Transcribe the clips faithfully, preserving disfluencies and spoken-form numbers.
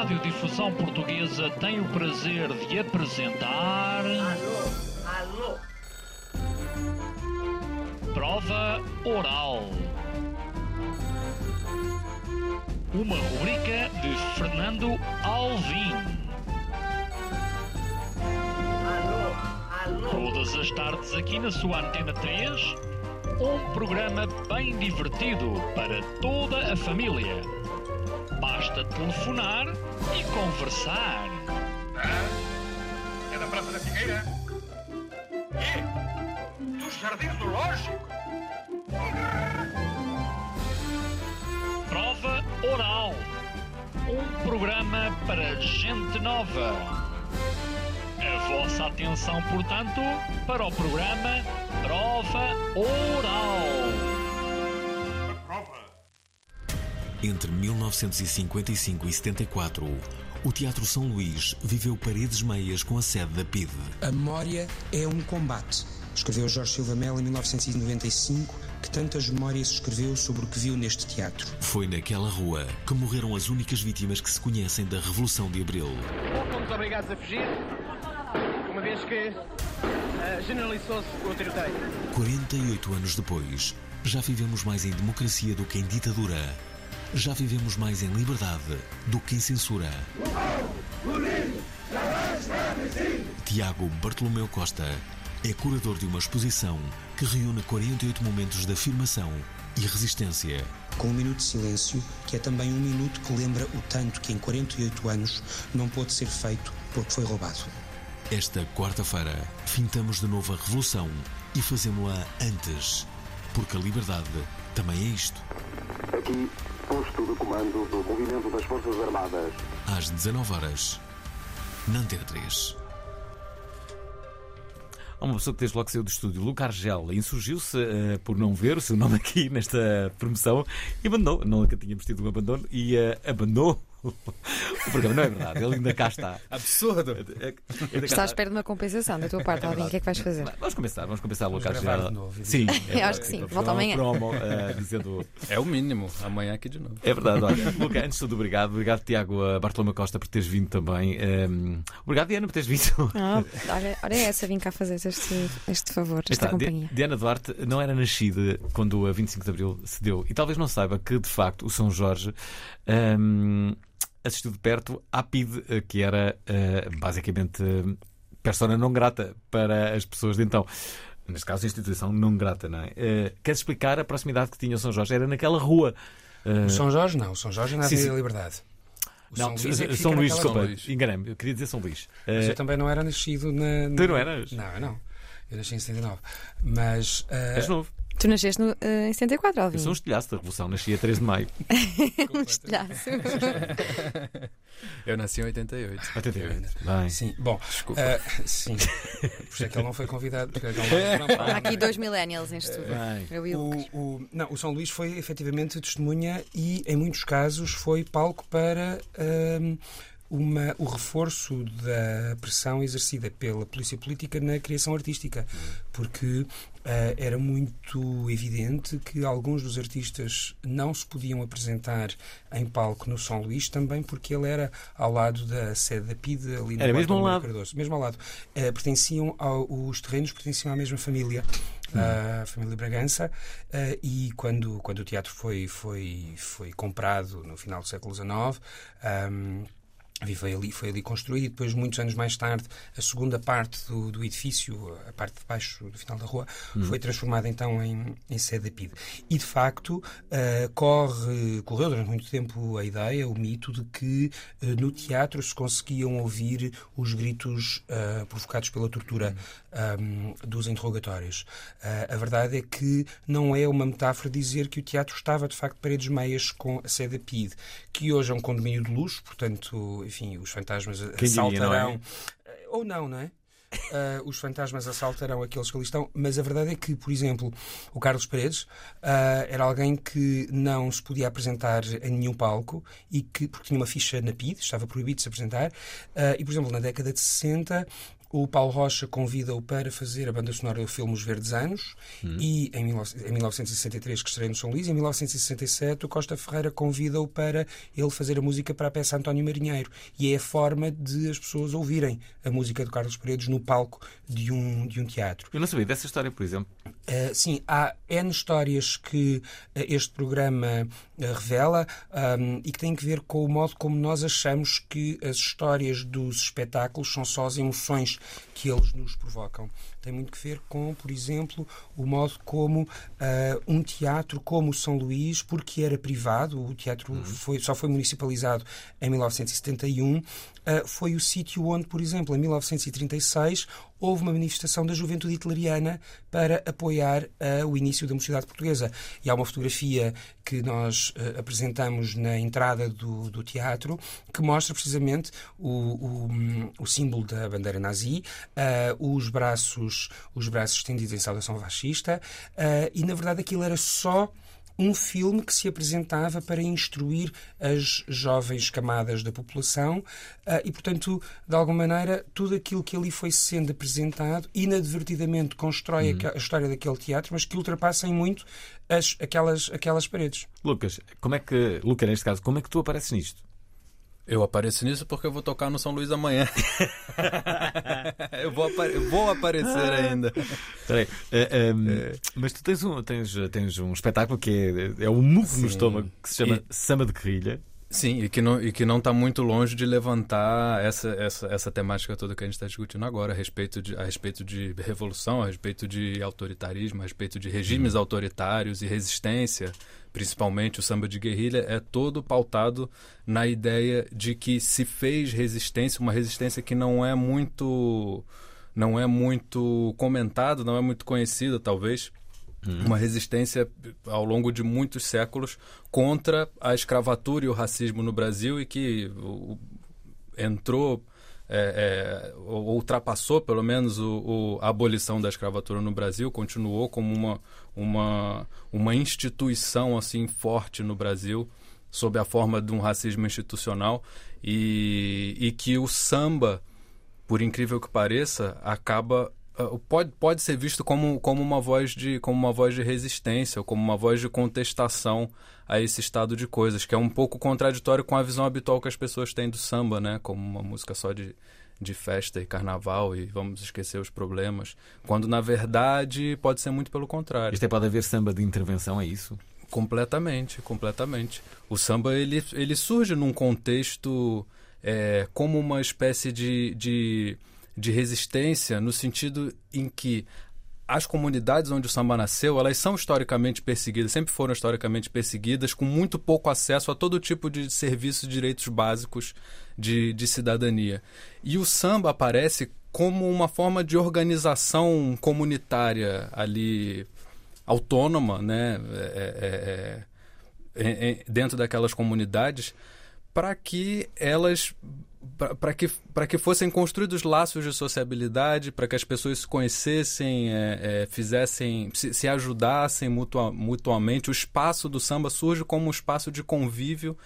Radiodifusão Portuguesa tem o prazer de apresentar... Alô, alô. Prova Oral. Uma rubrica de Fernando Alvim. Alô, alô. Todas as tardes aqui na sua Antena três, um programa bem divertido para toda a família. Basta telefonar e conversar. Ah, é da Praça da Figueira? E? Dos Jardins Zoológicos? Prova Oral. Um programa para gente nova. A vossa atenção, portanto, para o programa Prova Oral. Prova. Entre mil novecentos e cinquenta e cinco e setenta e quatro, o Teatro São Luís viveu paredes meias com a sede da P I D. A memória é um combate. Escreveu Jorge Silva Melo em mil novecentos e noventa e cinco, que tantas memórias escreveu sobre o que viu neste teatro. Foi naquela rua que morreram as únicas vítimas que se conhecem da Revolução de Abril. Fomos obrigados a fugir, uma vez que uh, generalizou-se o tiroteio. quarenta e oito anos depois, já vivemos mais em democracia do que em ditadura. Já vivemos mais em liberdade do que em censura. Tiago Bartolomeu Costa é curador de uma exposição que reúne quarenta e oito momentos de afirmação e resistência. Com um minuto de silêncio, que é também um minuto que lembra o tanto que em quarenta e oito anos não pôde ser feito porque foi roubado. Esta quarta-feira, fintamos de novo a revolução e fazemos-la antes, porque a liberdade também é isto. Aqui, posto de comando do movimento das Forças Armadas. Às dezanove horas, na Antena três. Há uma pessoa que desde logo saiu do estúdio, Luca Argel, insurgiu-se uh, por não ver o seu nome aqui nesta promoção e abandonou. Nunca tínhamos tido um abandono e uh, abandonou o programa. Não é verdade, ele ainda cá está. Absurdo! Está à espera de uma compensação da tua parte, é Alvim. O que é que vais fazer? Vamos começar, vamos começar, Luca Vamos gravar Argel. de novo. Sim, Eu acho que sim, volta amanhã. Promo, uh, dizendo... É o mínimo, amanhã aqui de novo. É verdade, olha. Luca, antes de tudo, obrigado. Obrigado, Tiago uh, Bartolomeu Costa, por teres vindo também. Um, obrigado, Diana, por teres vindo. Oh, olha, olha essa, vim cá fazer este, este favor, esta Está, companhia. Diana Duarte não era nascida quando a vinte e cinco de Abril se deu. E talvez não saiba que, de facto, o São Jorge um, assistiu de perto à P I D, que era uh, basicamente uh, persona não grata para as pessoas de então. Neste caso, a instituição não grata, não é? Uh, queres explicar a proximidade que tinha o São Jorge? Era naquela rua. Uh... O São Jorge não, o São Jorge é na Sim, Avenida sim. Liberdade. O Não, São Luís é que São fica Luís, naquela desculpa, rua. enganei-me, eu queria dizer São Luís. Mas Uh, eu também não era nascido na... na... Tu não eras? Não, eu não. Eu nasci em setenta e nove. Mas... Uh... És novo. Tu nasceste no, uh, em setenta e quatro, Alvim. Eu sou um estilhaço da Revolução, nasci a três de maio. Um estilhaço. Eu nasci em oitenta e oito. oitenta e oito. Bem. Sim, bom, Desculpa. uh, sim. Por isso é que ele não foi convidado. Porque ele não, não, não, Há aqui dois millennials em estúdio. Bem. Eu e o Lucas. O, o, não, o São Luís foi efetivamente testemunha e, em muitos casos, foi palco para um, uma, o reforço da pressão exercida pela polícia política na criação artística, porque uh, era muito evidente que alguns dos artistas não se podiam apresentar em palco no São Luís, também porque ele era ao lado da sede da P I D, ali no Era mesmo ao Quarto lado? Cardoso. Mesmo ao lado. Uh, pertenciam ao, os terrenos pertenciam à mesma família. Hum. A família Bragança, uh, e quando, quando o teatro foi, foi, foi comprado no final do século dezenove, um, foi ali, foi ali construído, e depois, muitos anos mais tarde, a segunda parte do, do edifício, a parte de baixo do final da rua, Hum. foi transformada então em, em sede da P I D. E, de facto, uh, corre, correu durante muito tempo a ideia, o mito de que uh, no teatro se conseguiam ouvir os gritos uh, provocados pela tortura um, dos interrogatórios. Uh, a verdade é que não é uma metáfora dizer que o teatro estava, de facto, paredes meias com a sede da P I D, que hoje é um condomínio de luxo, portanto, enfim, os fantasmas Quem diria, assaltarão... não é? Ou não, não é? Uh, os fantasmas assaltarão aqueles que ali estão, mas a verdade é que, por exemplo, o Carlos Paredes uh, era alguém que não se podia apresentar em nenhum palco, e que, porque tinha uma ficha na P I D, estava proibido de se apresentar, uh, e, por exemplo, na década de sessenta o Paulo Rocha convida-o para fazer a banda sonora do filme Os Verdes Anos hum. e em, mil novecentos e sessenta e três, que estreia no São Luís, em mil novecentos e sessenta e sete o Costa Ferreira convida-o para ele fazer a música para a peça António Marinheiro, e é a forma de as pessoas ouvirem a música do Carlos Paredes no palco de um, de um teatro. Eu não sabia dessa história, por exemplo. Uh, sim, há N histórias que uh, este programa uh, revela um, e que têm que ver com o modo como nós achamos que as histórias dos espetáculos são só as emoções que eles nos provocam. Tem muito que ver com, por exemplo, o modo como uh, um teatro como o São Luís, porque era privado, o teatro uhum. foi, só foi municipalizado em mil novecentos e setenta e um, uh, foi o sítio onde, por exemplo, em mil novecentos e trinta e seis, houve uma manifestação da juventude hitleriana para apoiar uh, o início da mocidade portuguesa. E há uma fotografia que nós uh, apresentamos na entrada do, do teatro que mostra precisamente o, o, um, o símbolo da bandeira nazi, uh, os braços, os braços estendidos em saudação fascista, uh, e na verdade aquilo era só um filme que se apresentava para instruir as jovens camadas da população uh, e, portanto, de alguma maneira, tudo aquilo que ali foi sendo apresentado inadvertidamente constrói uhum. a história daquele teatro, mas que ultrapassa em muito as, aquelas, aquelas paredes. Lucas, como é que, Lucas, neste caso, como é que tu apareces nisto? Eu apareço nisso porque eu vou tocar no São Luís amanhã. eu, vou apare- eu vou aparecer ainda. Peraí, é, um, é. Mas tu tens um, tens, tens um espetáculo que é, é um murro no estômago, que se chama e, Samba de Guerrilha. Sim, e que não e que não está muito longe de levantar essa, essa, essa temática toda que a gente está discutindo agora, a respeito, de, a respeito de revolução, a respeito de autoritarismo, a respeito de regimes hum. autoritários e resistência. Principalmente o samba de guerrilha é todo pautado na ideia de que se fez resistência, uma resistência que não é muito, não é muito comentada, não é muito conhecida, talvez. Uhum. Uma resistência ao longo de muitos séculos contra a escravatura e o racismo no Brasil, e que o, entrou, é, é, ultrapassou pelo menos o, o, a abolição da escravatura no Brasil, continuou como uma, uma, uma instituição assim forte no Brasil, sob a forma de um racismo institucional, e, e que o samba, por incrível que pareça, acaba... Pode, pode ser visto como, como, uma voz de, como uma voz de resistência, ou como uma voz de contestação a esse estado de coisas, que é um pouco contraditório com a visão habitual que as pessoas têm do samba, né? Como uma música só de, de festa e carnaval, e vamos esquecer os problemas, quando na verdade pode ser muito pelo contrário. Isto é, pode haver samba de intervenção, é isso? Completamente, completamente. O samba ele, ele surge num contexto é, como uma espécie de... de de resistência, no sentido em que as comunidades onde o samba nasceu, elas são historicamente perseguidas, sempre foram historicamente perseguidas, com muito pouco acesso a todo tipo de serviços e direitos básicos de, de cidadania. E o samba aparece como uma forma de organização comunitária ali, autônoma, né, é, é, é, é, dentro daquelas comunidades, para que elas... para que, para que fossem construídos laços de sociabilidade, para que as pessoas se conhecessem, é, é, fizessem, se, se ajudassem mutua, mutuamente. O espaço do samba surge como um espaço de convívio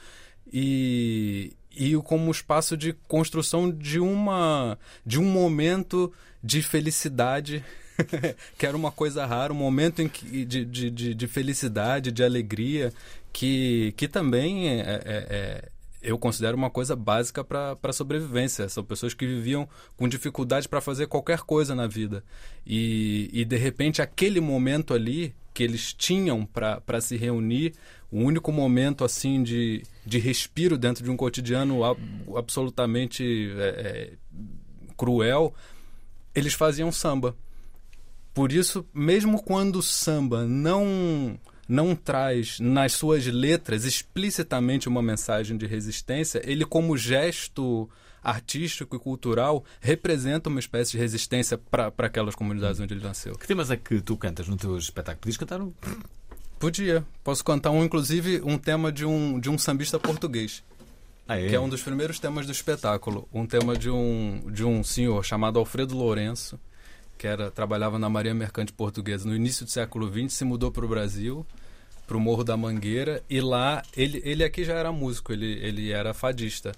e, e como um espaço de construção de, uma, de um momento de felicidade, que era uma coisa rara, um momento em que, de, de, de, de felicidade, de alegria, que, que também é, é, é eu considero uma coisa básica para a sobrevivência. São pessoas que viviam com dificuldade para fazer qualquer coisa na vida. E, e, de repente, aquele momento ali que eles tinham para se reunir, o único momento assim de, de respiro dentro de um cotidiano ab, absolutamente é, é, cruel, eles faziam samba. Por isso, mesmo quando o samba não... não traz nas suas letras explicitamente uma mensagem de resistência, ele, como gesto artístico e cultural, representa uma espécie de resistência para aquelas comunidades hum. onde ele nasceu. Que temas é que tu cantas no teu espetáculo? Podias cantar um? Podia. Posso cantar, um, inclusive, um tema de um, de um sambista português. Ah, é? Que é um dos primeiros temas do espetáculo. Um tema de um, de um senhor chamado Alfredo Lourenço, que era, trabalhava na Marinha Mercante Portuguesa no início do século vinte, se mudou para o Brasil, para o Morro da Mangueira, e lá, ele, ele aqui já era músico, ele, ele era fadista.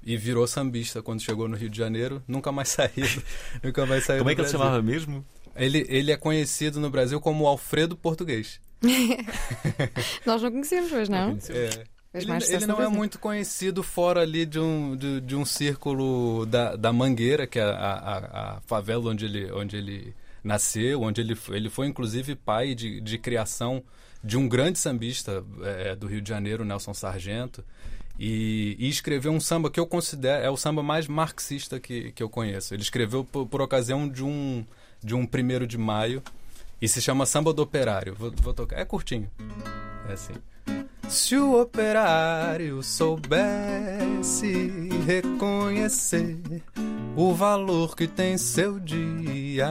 e virou sambista quando chegou no Rio de Janeiro. Nunca mais saiu. nunca mais saiu Como é que Brasil. ele chamava mesmo? Ele, ele é conhecido no Brasil como Alfredo Português. Nós não conhecemos, pois não? É. Ele, mais ele não é muito conhecido fora ali de um, de, de um círculo da, da Mangueira, que é a, a, a favela onde ele, onde ele nasceu, onde ele, ele foi inclusive pai de, de criação de um grande sambista é, do Rio de Janeiro, Nelson Sargento, e, e escreveu um samba que eu considero é o samba mais marxista que, que eu conheço. Ele escreveu por, por ocasião de um, de um primeiro de maio e se chama Samba do Operário. Vou, vou tocar. É curtinho. É assim. Se o operário soubesse reconhecer o valor que tem seu dia,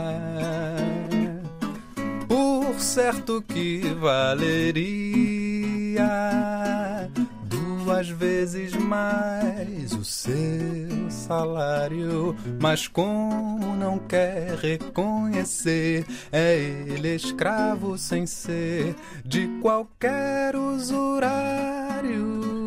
por certo que valeria duas vezes mais o seu salário, mas como não quer reconhecer, é ele escravo sem ser de qualquer usurário.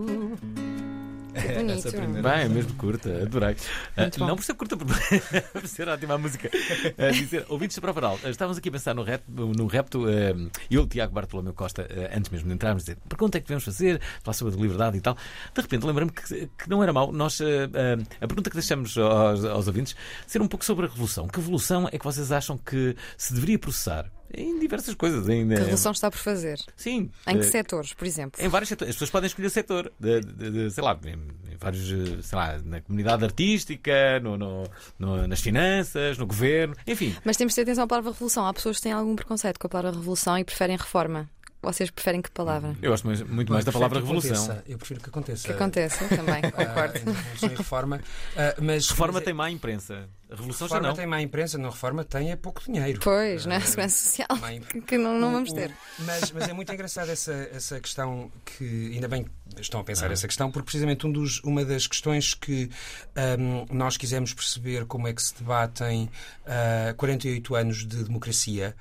É bonito. Essa é a primeira. Bem, é mesmo curta, adorei. Uh, não por ser curta, por ser ótima a música. Uh, dizer, ouvintes da Prova Oral, uh, estávamos aqui a pensar no, rap, no repto, uh, eu, Tiago Bartolomeu Costa, uh, antes mesmo de entrarmos, dizer, pergunta é que devemos fazer, falar sobre a liberdade e tal. De repente, lembrei-me que, que não era mau nós, uh, uh, a pergunta que deixamos aos, aos ouvintes, ser um pouco sobre a revolução. Que evolução é que vocês acham que se deveria processar? Em diversas coisas ainda. Que a revolução está por fazer? Sim. Em que uh, setores, por exemplo? Em vários setores. As pessoas podem escolher o setor. De, de, de, sei lá, em, em vários, sei lá, na comunidade artística, no, no, no, nas finanças, no governo, enfim. Mas temos de ter atenção à palavra revolução. Há pessoas que têm algum preconceito com a palavra revolução e preferem reforma. Vocês preferem que palavra? Eu gosto mais, muito Bom, mais da palavra revolução. Aconteça. Eu prefiro que aconteça. Que aconteça, também, concordo. Uh, revolução e reforma. Uh, mas, reforma mas, tem má imprensa. A revolução reforma já não. tem má imprensa, não reforma tem é pouco dinheiro. Pois, uh, não é? Segurança Social, má... que não, não o, vamos o, ter. Mas, mas é muito engraçado essa, essa questão que, ainda bem estão a pensar ah. essa questão, porque precisamente um dos, uma das questões que um, nós quisemos perceber como é que se debatem uh, quarenta e oito anos de democracia,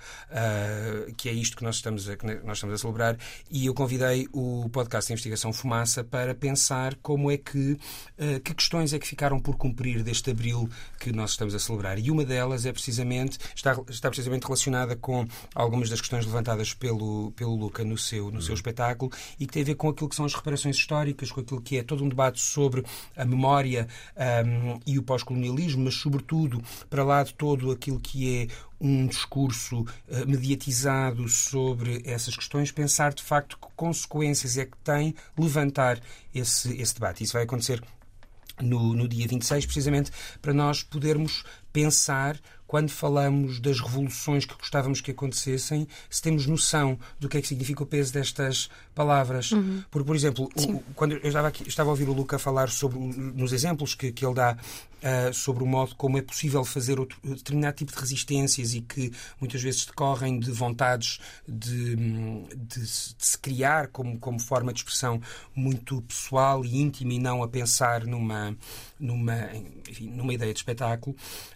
uh, que é isto que nós estamos a, que nós estamos a celebrar, e eu convidei o podcast de investigação Fumaça para pensar como é que, uh, que questões é que ficaram por cumprir deste abril que nós estamos a celebrar. E uma delas é precisamente, está, está precisamente relacionada com algumas das questões levantadas pelo, pelo Luca no seu, no uhum. seu espetáculo, e que tem a ver com aquilo que são as reparações históricas, com aquilo que é todo um debate sobre a memória um, e o pós-colonialismo, mas sobretudo para lá de todo aquilo que é um discurso uh, mediatizado sobre essas questões, pensar de facto que consequências é que tem levantar esse, esse debate. Isso vai acontecer no, no dia vinte e seis, precisamente para nós podermos pensar, quando falamos das revoluções que gostávamos que acontecessem, se temos noção do que é que significa o peso destas palavras. Uhum. Porque, por exemplo, o, quando eu estava, aqui, estava a ouvir o Luca falar sobre, nos exemplos que, que ele dá uh, sobre o modo como é possível fazer outro, determinado tipo de resistências e que muitas vezes decorrem de vontades de, de, de se criar como, como forma de expressão muito pessoal e íntima e não a pensar numa, numa, enfim, numa ideia de espetáculo.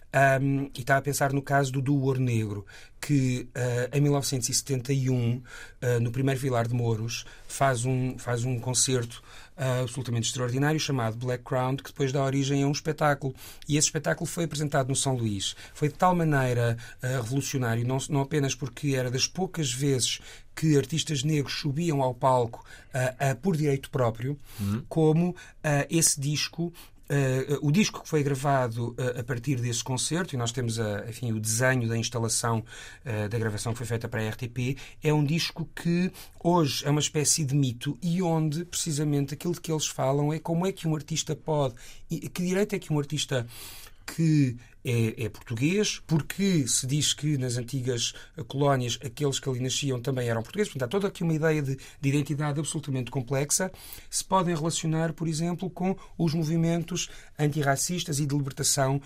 Um, e está a pensar no caso do Duo Ouro Negro, que uh, em mil novecentos e setenta e um, uh, no primeiro Vilar de Mouros, faz um, faz um concerto uh, absolutamente extraordinário chamado Black Crown, que depois dá origem a um espetáculo. E esse espetáculo foi apresentado no São Luís. Foi de tal maneira uh, revolucionário, não, não apenas porque era das poucas vezes que artistas negros subiam ao palco uh, uh, por direito próprio, uhum. como uh, esse disco... Uh, o disco que foi gravado uh, a partir desse concerto, e nós temos a, enfim, o desenho da instalação uh, da gravação que foi feita para a R T P, é um disco que hoje é uma espécie de mito e onde, precisamente, aquilo de que eles falam é como é que um artista pode... Que direito é que um artista que é, é português, porque se diz que nas antigas colónias aqueles que ali nasciam também eram portugueses, portanto há toda aqui uma ideia de, de identidade absolutamente complexa, se podem relacionar, por exemplo, com os movimentos antirracistas e de libertação uh,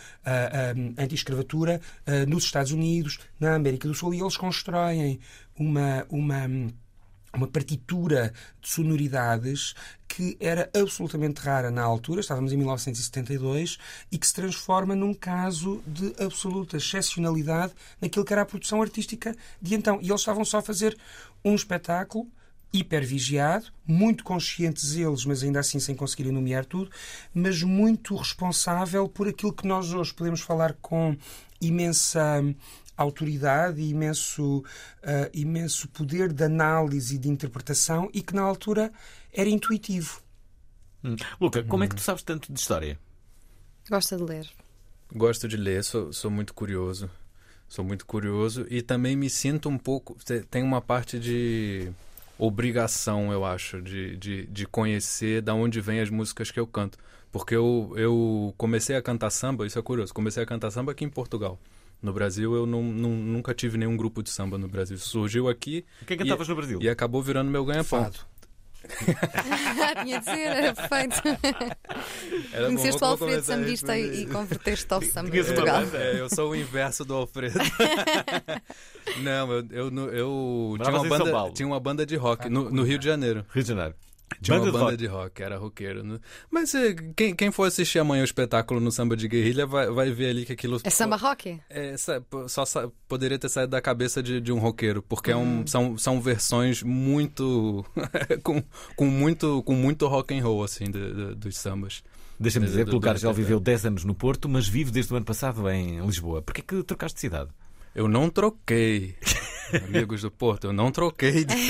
uh, anti-escravatura uh, nos Estados Unidos, na América do Sul, e eles constroem uma... uma uma partitura de sonoridades que era absolutamente rara na altura, estávamos em mil novecentos e setenta e dois, e que se transforma num caso de absoluta excepcionalidade naquilo que era a produção artística de então. E eles estavam só a fazer um espetáculo hipervigiado, muito conscientes eles, mas ainda assim sem conseguirem nomear tudo, mas muito responsável por aquilo que nós hoje podemos falar com imensa autoridade e imenso, uh, imenso poder de análise e de interpretação, e que na altura era intuitivo. Hum. Luca, como é que tu sabes tanto de história? Gosta de ler? Gosto de ler, sou, sou muito curioso. Sou muito curioso e também me sinto um pouco... Tem uma parte de obrigação, eu acho, de, de, de conhecer de onde vêm as músicas que eu canto. Porque eu, eu comecei a cantar samba, isso é curioso, comecei a cantar samba aqui em Portugal. No Brasil, eu não, não, nunca tive nenhum grupo de samba no Brasil. Surgiu aqui... Quem cantavas no Brasil? E acabou virando meu ganha-pão. Fado. Tinha de ser, era perfeito. Era Conheceste bom, o vou Alfredo começar Sambista isso. e, e converteste ao samba de Tinhas uma Portugal. banda? É, eu sou o inverso do Alfredo. Não, eu, eu, eu tinha, Moravas uma em São banda, Paulo? tinha uma banda de rock no, no Rio de Janeiro. Rio de Janeiro. Tinha Banda uma de banda rock. de rock, era roqueiro. Né? Mas eh, quem, quem for assistir amanhã o espetáculo no Samba de Guerrilha vai, vai ver ali que aquilo... É samba rock? É, sa- só sa- poderia ter saído da cabeça de, de um roqueiro, porque é um, são, são versões muito com, com muito com muito rock and roll assim de, de, dos sambas. Deixa-me Do- dizer do- que o Lucar do- já viveu dez anos no Porto, mas vive desde o ano passado em Lisboa. Porquê que trocaste de cidade? Eu não troquei, amigos do Porto, eu não troquei. De...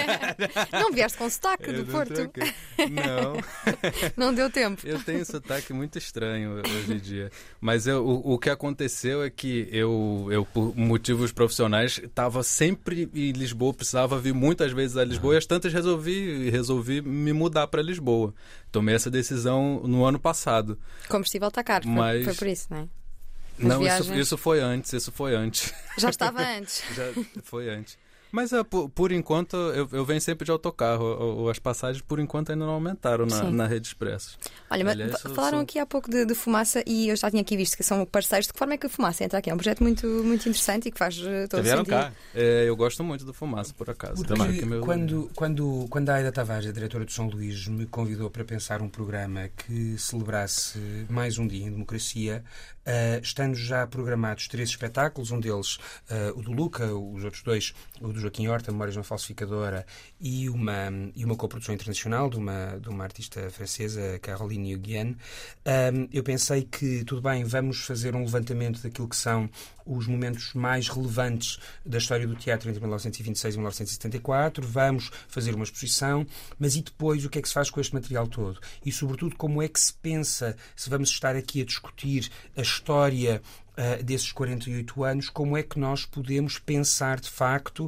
Não vieste com sotaque Eu do não Porto? troquei. Não. Não deu tempo. Eu tenho um sotaque muito estranho hoje em dia. Mas eu, o, o que aconteceu é que eu, eu por motivos profissionais, estava sempre em Lisboa, precisava vir muitas vezes a Lisboa, e às tantas resolvi, resolvi me mudar para Lisboa. Tomei essa decisão no ano passado. Combustível está caro, foi, Mas- foi por isso, não é? As Não, isso, viagens- isso foi antes, isso foi antes. Já estava antes. Já foi antes. Mas uh, por, por enquanto eu, eu venho sempre de autocarro. O- o- As passagens por enquanto ainda não aumentaram na, Sim. na Rede Expresso. Olha, mas Aliás, fa- eu falaram sou- aqui há pouco de, de Fumaça e eu já tinha aqui visto que são parceiros. De que forma é que a Fumaça entra aqui? É um projeto muito, muito interessante e que faz eh, todo o Vieram sentido. cá. É, eu gosto muito do Fumaça, por acaso. Porque Também. Que meu- quando, quando, quando a Aida Tavares, a diretora do São Luís, me convidou para pensar um programa que celebrasse mais um dia em democracia, uh, estando já programados três espetáculos, um deles uh, o do Luca, os outros dois, o do Joaquim Horta, Memórias de uma Falsificadora, e uma, e uma coprodução internacional de uma, de uma artista francesa, Caroline Huguienne, um, eu pensei que, tudo bem, vamos fazer um levantamento daquilo que são os momentos mais relevantes da história do teatro entre mil novecentos e vinte e seis e mil novecentos e setenta e quatro, vamos fazer uma exposição, mas e depois o que é que se faz com este material todo? E, sobretudo, como é que se pensa, se vamos estar aqui a discutir a história uh, desses quarenta e oito anos, como é que nós podemos pensar, de facto,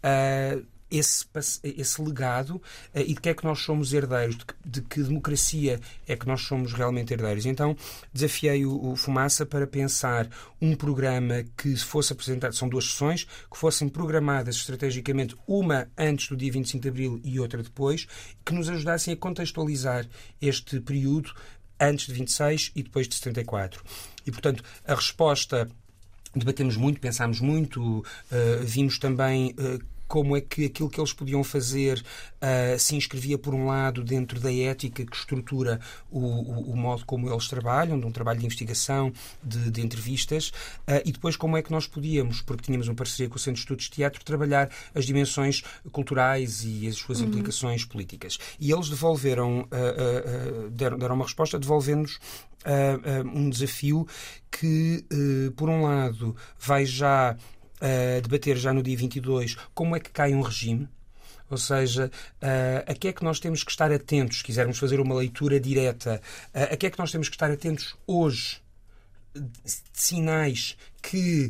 uh, Esse, esse legado uh, e de que é que nós somos herdeiros, de que, de que democracia é que nós somos realmente herdeiros. Então desafiei o, o Fumaça para pensar um programa que fosse apresentado, são duas sessões, que fossem programadas estrategicamente, uma antes do dia vinte e cinco de Abril e outra depois, que nos ajudassem a contextualizar este período antes de vinte e seis e depois de setenta e quatro. E, portanto, a resposta, debatemos muito, pensámos muito, uh, vimos também uh, como é que aquilo que eles podiam fazer uh, se inscrevia, por um lado, dentro da ética que estrutura o, o, o modo como eles trabalham, de um trabalho de investigação, de, de entrevistas, uh, e depois como é que nós podíamos, porque tínhamos uma parceria com o Centro de Estudos de Teatro, trabalhar as dimensões culturais e as suas uhum. implicações políticas. E eles devolveram, uh, uh, uh, deram, deram uma resposta, devolvendo-nos uh, uh, um desafio que, uh, por um lado, vai já Uh, debater já no dia vinte e dois como é que cai um regime, ou seja, uh, a que é que nós temos que estar atentos, se quisermos fazer uma leitura direta, uh, a que é que nós temos que estar atentos hoje, de sinais que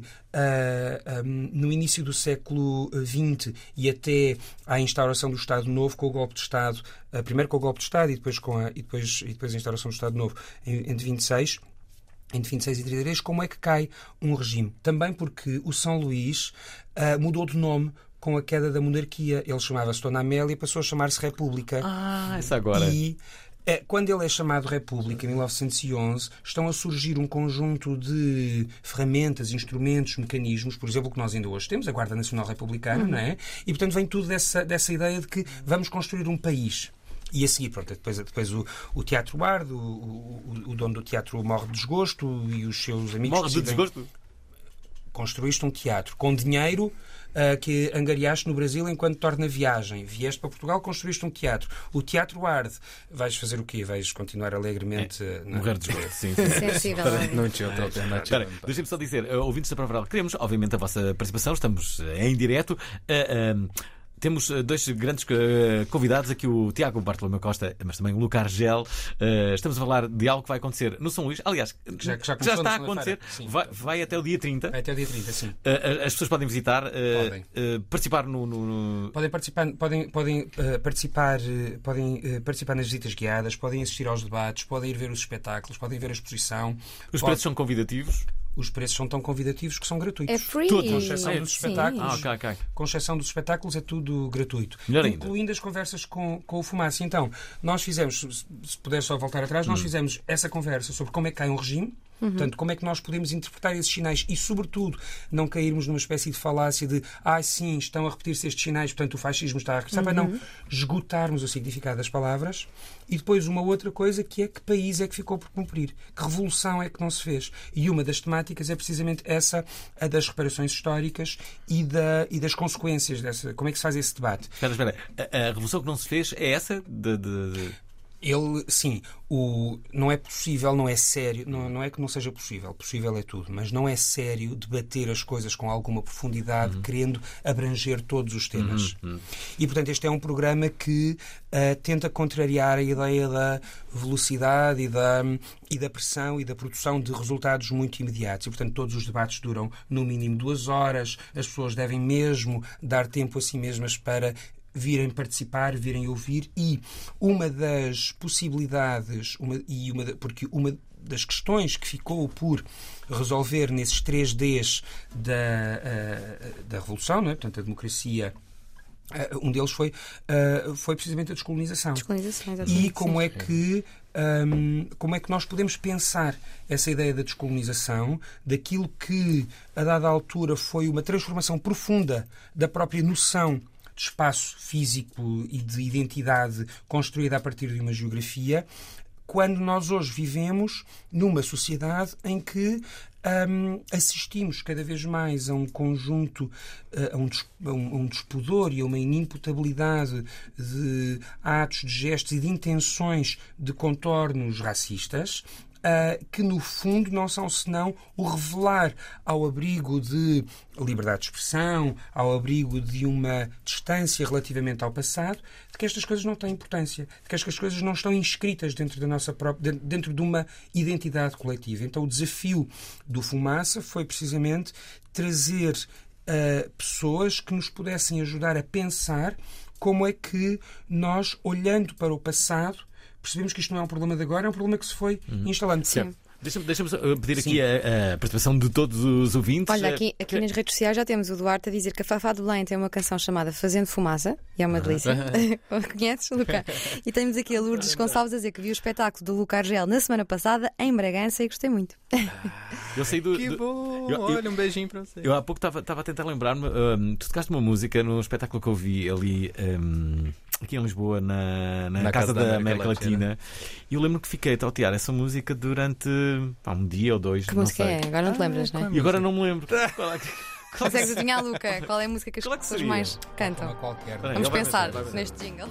uh, um, no início do século vinte e até à instauração do Estado Novo, com o golpe de Estado, uh, primeiro com o golpe de Estado e depois, com a, e depois, e depois a instauração do Estado Novo em, em vinte e seis, entre vinte e seis e trinta e três, como é que cai um regime? Também porque o São Luís uh, mudou de nome com a queda da monarquia. Ele chamava-se Dona Amélia e passou a chamar-se República. Ah, isso agora. E é, quando ele é chamado República, em mil novecentos e onze, estão a surgir um conjunto de ferramentas, instrumentos, mecanismos, por exemplo, que nós ainda hoje temos, a Guarda Nacional Republicana, uhum. não é? E, portanto, vem tudo dessa, dessa ideia de que vamos construir um país. E a seguir, pronto, depois, depois o, o Teatro Bardo, o, o, o dono do teatro morre de desgosto e os seus amigos... Morre de desgosto? construíste um teatro com dinheiro uh, que angariaste no Brasil enquanto torna viagem. Vieste para Portugal, construíste um teatro. O teatro arde. Vais fazer o quê? Vais continuar alegremente... É, não? Morrer de esgoto. Sim, sim. Sensível. Não tinha outra alternativa. Deixem-me só dizer, uh, ouvintes da Prova Oral, queremos, obviamente, a vossa participação. Estamos uh, em direto. Uh, uh, Temos dois grandes convidados aqui, o Tiago Bartolomeu Costa, mas também o Luca Argel. Estamos a falar de algo que vai acontecer no São Luís. Aliás, que já, já, já está a acontecer. Vai, vai até o dia trinta. Vai até o dia trinta, sim. As pessoas podem visitar, podem. participar no, no, no... Podem participar, podem, podem, uh, participar, uh, podem uh, participar nas visitas guiadas, podem assistir aos debates, podem ir ver os espetáculos, podem ver a exposição. Os Pode... preços são convidativos? Os preços são tão convidativos que são gratuitos. É free. Tudo, com exceção dos Sim. espetáculos. Ah, okay, okay. Com exceção dos espetáculos é tudo gratuito. Melhor ainda. Incluindo as conversas com, com o Fumaça. Então, nós fizemos, se puder só voltar atrás, nós hum. fizemos essa conversa sobre como é que cai um regime. Uhum. Portanto, como é que nós podemos interpretar esses sinais e, sobretudo, não cairmos numa espécie de falácia de ah, sim, estão a repetir-se estes sinais, portanto o fascismo está a regressar, uhum. para não esgotarmos o significado das palavras. E depois uma outra coisa que é que país é que ficou por cumprir, que revolução é que não se fez. E uma das temáticas é precisamente essa, a das reparações históricas e, da, e das consequências dessa. Como é que se faz esse debate? Espera, espera. A, a revolução que não se fez é essa de... de, de... Ele, sim, o, não é possível, não é sério, não, não é que não seja possível, possível é tudo, mas não é sério debater as coisas com alguma profundidade, uhum. querendo abranger todos os temas. Uhum. E, portanto, este é um programa que uh, tenta contrariar a ideia da velocidade e da, e da pressão e da produção de resultados muito imediatos. E, portanto, todos os debates duram no mínimo duas horas, as pessoas devem mesmo dar tempo a si mesmas para virem participar, virem ouvir, e uma das possibilidades, uma, e uma, porque uma das questões que ficou por resolver nesses três Ds da, uh, da Revolução, não é? Portanto, a democracia, uh, um deles foi, uh, foi precisamente a descolonização. Descolonização, exatamente. E como é que Um, como é que nós podemos pensar essa ideia da descolonização, daquilo que, a dada altura, foi uma transformação profunda da própria noção de espaço físico e de identidade construída a partir de uma geografia, quando nós hoje vivemos numa sociedade em que um, assistimos cada vez mais a um conjunto, a um, a um despudor e a uma inimputabilidade de atos, de gestos e de intenções de contornos racistas, Uh, que no fundo não são senão o revelar, ao abrigo de liberdade de expressão, ao abrigo de uma distância relativamente ao passado, de que estas coisas não têm importância, de que estas coisas não estão inscritas dentro da nossa própria, dentro de uma identidade coletiva. Então o desafio do Fumaça foi precisamente trazer uh, pessoas que nos pudessem ajudar a pensar como é que nós, olhando para o passado, percebemos que isto não é um problema de agora, é um problema que se foi uhum. instalando. Sim. Deixa-me, deixa-me pedir Sim. aqui a, a participação de todos os ouvintes. Olha, aqui, aqui nas redes sociais já temos o Duarte a dizer que a Fafá de Belém tem uma canção chamada Fazendo Fumaça, e é uma delícia. Conheces, Luca? E temos aqui a Lourdes Gonçalves a dizer que viu o espetáculo do Luca Argel na semana passada em Bragança e gostei muito. Eu sei do, que do, bom! Eu, Olha, um beijinho para você. Eu há pouco estava a tentar lembrar-me, um, tu tocaste uma música no espetáculo que eu vi ali... Um, aqui em Lisboa, na, na, na Casa, Casa da, da América, América Latina. Latina. E eu lembro que fiquei a trautear essa música durante pá, um dia ou dois. Que não música sei. é? Agora não te lembras, ah, não é? E agora não me lembro. Qual é que... Consegues adivinhar, Luca? Qual é a música que as Qual é que pessoas seria? mais cantam? Qualquer. Vamos Vai, pensar vai, vai, vai. neste jingle.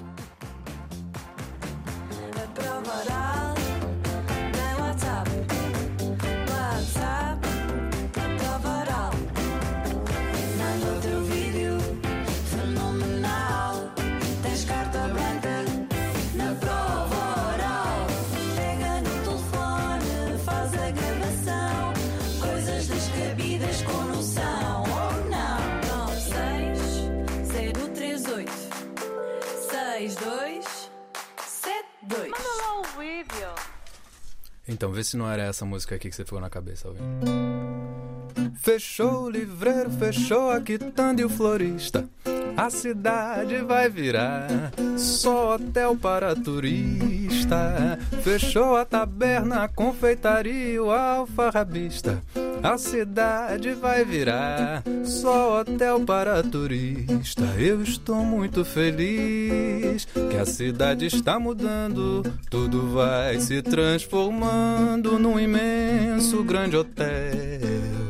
Então, vê se não era essa música aqui que você ficou na cabeça, ouvindo. Fechou o livreiro, fechou a quitanda e o florista. A cidade vai virar só hotel para turista. Fechou a taberna, a confeitaria e o alfarrabista. A cidade vai virar só hotel para turista. Eu estou muito feliz que a cidade está mudando. Tudo vai se transformando num imenso grande hotel.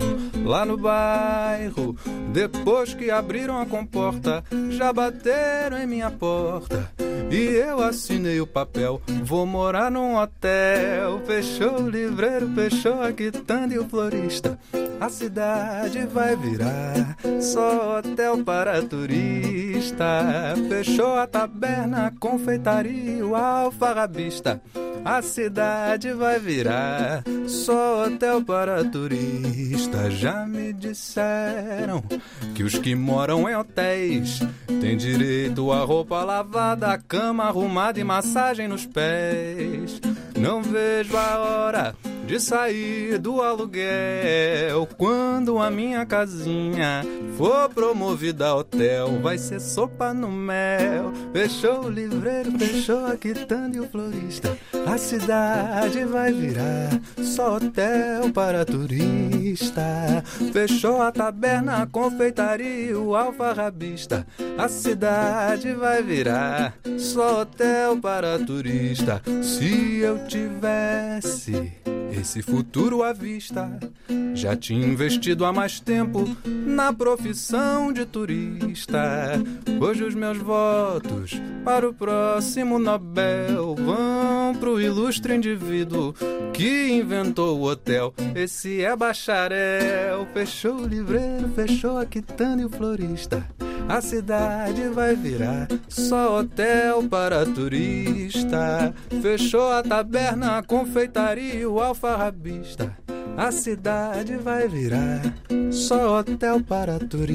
lá no bairro. Depois que abriram a comporta, já bateram em minha porta. E eu assinei o papel, vou morar num hotel. Fechou o livreiro, fechou a quitanda e o florista. A cidade vai virar só hotel para turista. Fechou a taberna, a confeitaria e o alfarrabista. A cidade vai virar só hotel para turista. Já me disseram que os que moram em hotéis têm direito a roupa lavada, a cama arrumada e massagem nos pés. Não vejo a hora de sair do aluguel. Quando a minha casinha for promovida a hotel, vai ser sopa no mel. Fechou o livreiro, fechou a quitanda e o florista. A cidade vai virar só hotel para turista. Fechou a taberna, a confeitaria e o alfarrabista. A cidade vai virar só hotel para turista. Se eu tivesse esse futuro à vista, já tinha investido há mais tempo na profissão de turista. Hoje os meus votos para o próximo Nobel vão pro ilustre indivíduo que inventou o hotel. Esse é bacharel. Fechou o livreiro, fechou a quitanda e o florista. A cidade vai virar só hotel para turista. Fechou a taberna, a confeitaria e o alfarrabista. A cidade vai virar só hotel para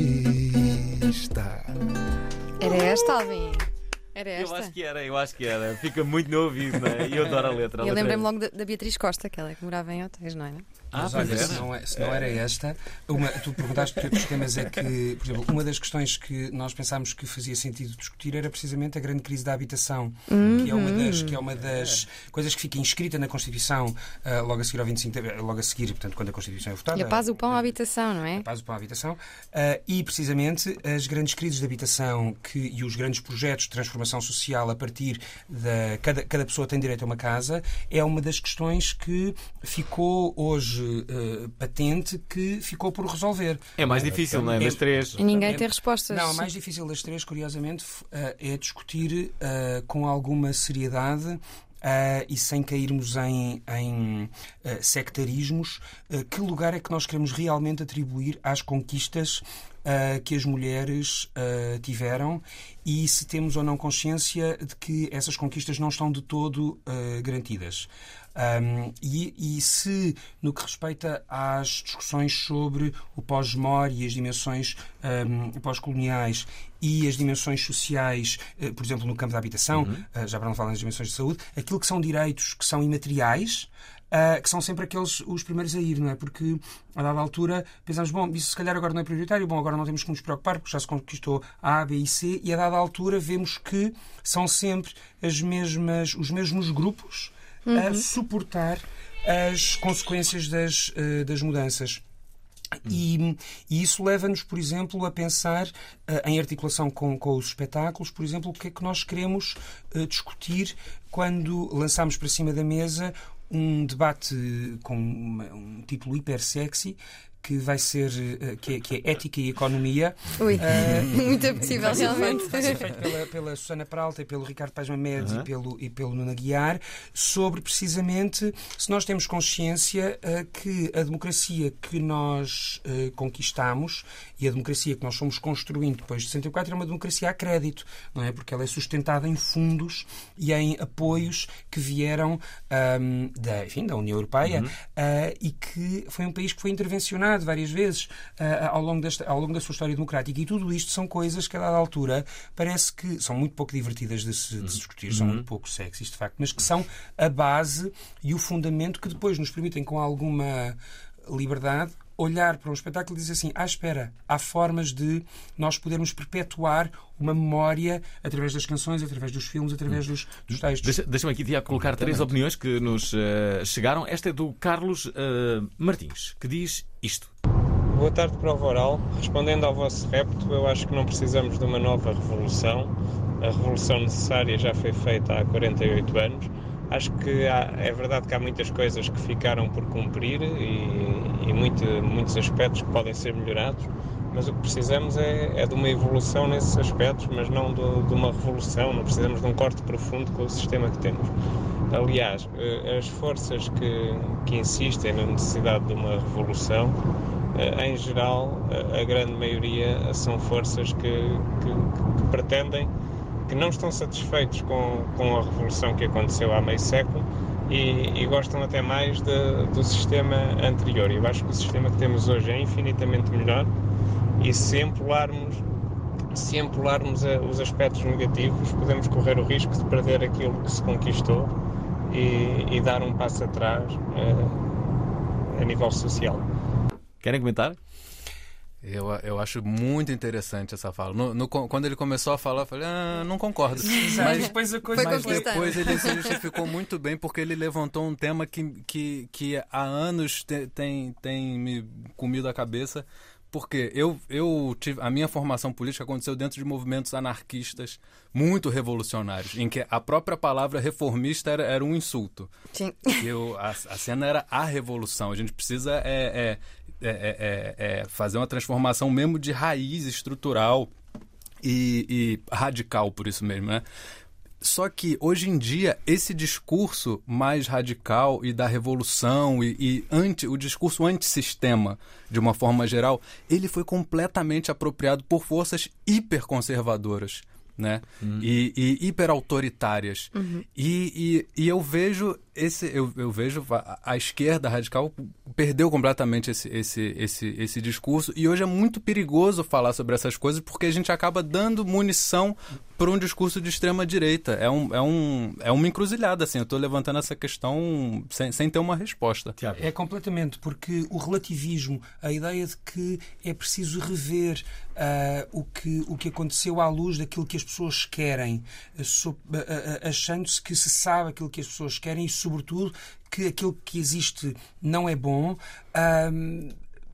turista. Era esta, Alvin? Era esta? Eu acho que era, eu acho que era. Fica muito no ouvido, não é? E eu adoro a letra. Eu lembrei-me logo da, da Beatriz Costa, que ela é que morava em hotéis, não é? Ah, Mas pois olha, era. se não, é, se não era esta, uma, tu perguntaste que outros temas é que, por exemplo, uma das questões que nós pensámos que fazia sentido discutir era precisamente a grande crise da habitação, uhum. que é uma das, que é uma das coisas que fica inscrita na Constituição uh, logo a seguir ao vinte e cinco de abril, logo a seguir, portanto, quando a Constituição é votada. E a paz, o pão, a habitação, não é? A paz, o pão, a habitação. Uh, e, precisamente, as grandes crises de habitação que, e os grandes projetos de transformação social a partir da... Cada, cada pessoa tem direito a uma casa, é uma das questões que ficou hoje uh, patente, que ficou por resolver. É mais difícil, não é? Das três. E ninguém tem respostas. Não, a mais difícil das três, curiosamente, é discutir uh, com alguma seriedade uh, e sem cairmos em, em uh, sectarismos, uh, que lugar é que nós queremos realmente atribuir às conquistas Uh, que as mulheres uh, tiveram e se temos ou não consciência de que essas conquistas não estão de todo uh, garantidas. Um, e, e se, no que respeita às discussões sobre o pós-memória e as dimensões um, pós-coloniais e as dimensões sociais, uh, por exemplo, no campo da habitação, uhum. uh, já para não falar nas dimensões de saúde, aquilo que são direitos que são imateriais, Uh, que são sempre aqueles os primeiros a ir, não é? Porque, a dada altura, pensamos, bom, isso se calhar agora não é prioritário, bom, agora não temos que nos preocupar porque já se conquistou A, B e C, e a dada altura vemos que são sempre as mesmas, os mesmos grupos uhum. a suportar as consequências das, uh, das mudanças. E, e isso leva-nos, por exemplo, a pensar, uh, em articulação com, com os espetáculos, por exemplo, o que é que nós queremos uh, discutir quando lançamos para cima da mesa um debate com uma, um título hiper sexy que vai ser uh, que, é, que é Ética e Economia. Ui, uh, muito possível, realmente. Vai ser feito pela, pela Susana Peralta e pelo Ricardo Paes Mamed uhum. e, pelo, e pelo Nuno Aguiar, sobre precisamente se nós temos consciência uh, que a democracia que nós uh, conquistamos e a democracia que nós fomos construindo depois de sessenta e quatro é uma democracia a crédito, não é? Porque ela é sustentada em fundos e em apoios que vieram um, da, enfim, da União Europeia uhum. uh, e que foi um país que foi intervencionado várias vezes uh, ao, longo desta, ao longo da sua história democrática, e tudo isto são coisas que a dada altura parece que são muito pouco divertidas de se, de se discutir, são muito pouco sexys de facto, mas que são a base e o fundamento que depois nos permitem com alguma liberdade olhar para um espetáculo e dizer assim, ah, espera, há formas de nós podermos perpetuar uma memória através das canções, através dos filmes, através dos, dos textos. Deixa, deixa-me aqui, Tiago, colocar três opiniões que nos uh, chegaram. Esta é do Carlos uh, Martins, que diz isto. Boa tarde, Prova Oral. Respondendo ao vosso repto, eu acho que não precisamos de uma nova revolução. A revolução necessária já foi feita há quarenta e oito anos. Acho que há, é verdade que há muitas coisas que ficaram por cumprir e, e muito, muitos aspectos que podem ser melhorados, mas o que precisamos é, é de uma evolução nesses aspectos, mas não de, de uma revolução. Não precisamos de um corte profundo com o sistema que temos. Aliás, as forças que, que insistem na necessidade de uma revolução, em geral, a grande maioria são forças que, que, que pretendem, que não estão satisfeitos com, com a revolução que aconteceu há meio século e, e gostam até mais de, do sistema anterior. Eu acho que o sistema que temos hoje é infinitamente melhor e se empolarmos, se empolarmos a, os aspectos negativos, podemos correr o risco de perder aquilo que se conquistou e, e dar um passo atrás a, a nível social. Querem comentar? Eu, eu acho muito interessante essa fala. No, no, quando ele começou a falar, eu falei, ah, não concordo. Mas depois a coisa mas depois ele se justificou muito bem, porque ele levantou um tema que, que, que há anos te, tem, tem me comido a cabeça. Porque eu, eu tive, a minha formação política aconteceu dentro de movimentos anarquistas muito revolucionários, em que a própria palavra reformista era, era um insulto. Sim. Eu, a, a cena era a revolução. A gente precisa é, é, é, é, é fazer uma transformação mesmo de raiz estrutural e, e radical, por isso mesmo, né? Só que, hoje em dia, esse discurso mais radical e da revolução e, e anti, o discurso antissistema, de uma forma geral, ele foi completamente apropriado por forças hiperconservadoras, né? Uhum. E, e hiperautoritárias. Uhum. E, e, e eu vejo esse, eu, eu vejo a, a esquerda radical perdeu completamente esse, esse, esse, esse discurso, e hoje é muito perigoso falar sobre essas coisas porque a gente acaba dando munição para um discurso de extrema-direita. É, um, é, um, é uma encruzilhada, assim. Eu estou levantando essa questão sem, sem ter uma resposta. É completamente, porque o relativismo, a ideia de que é preciso rever uh, o, que, o que aconteceu à luz daquilo que as pessoas querem, uh, so, uh, uh, achando-se que se sabe aquilo que as pessoas querem e, sobretudo, que aquilo que existe não é bom. Uh,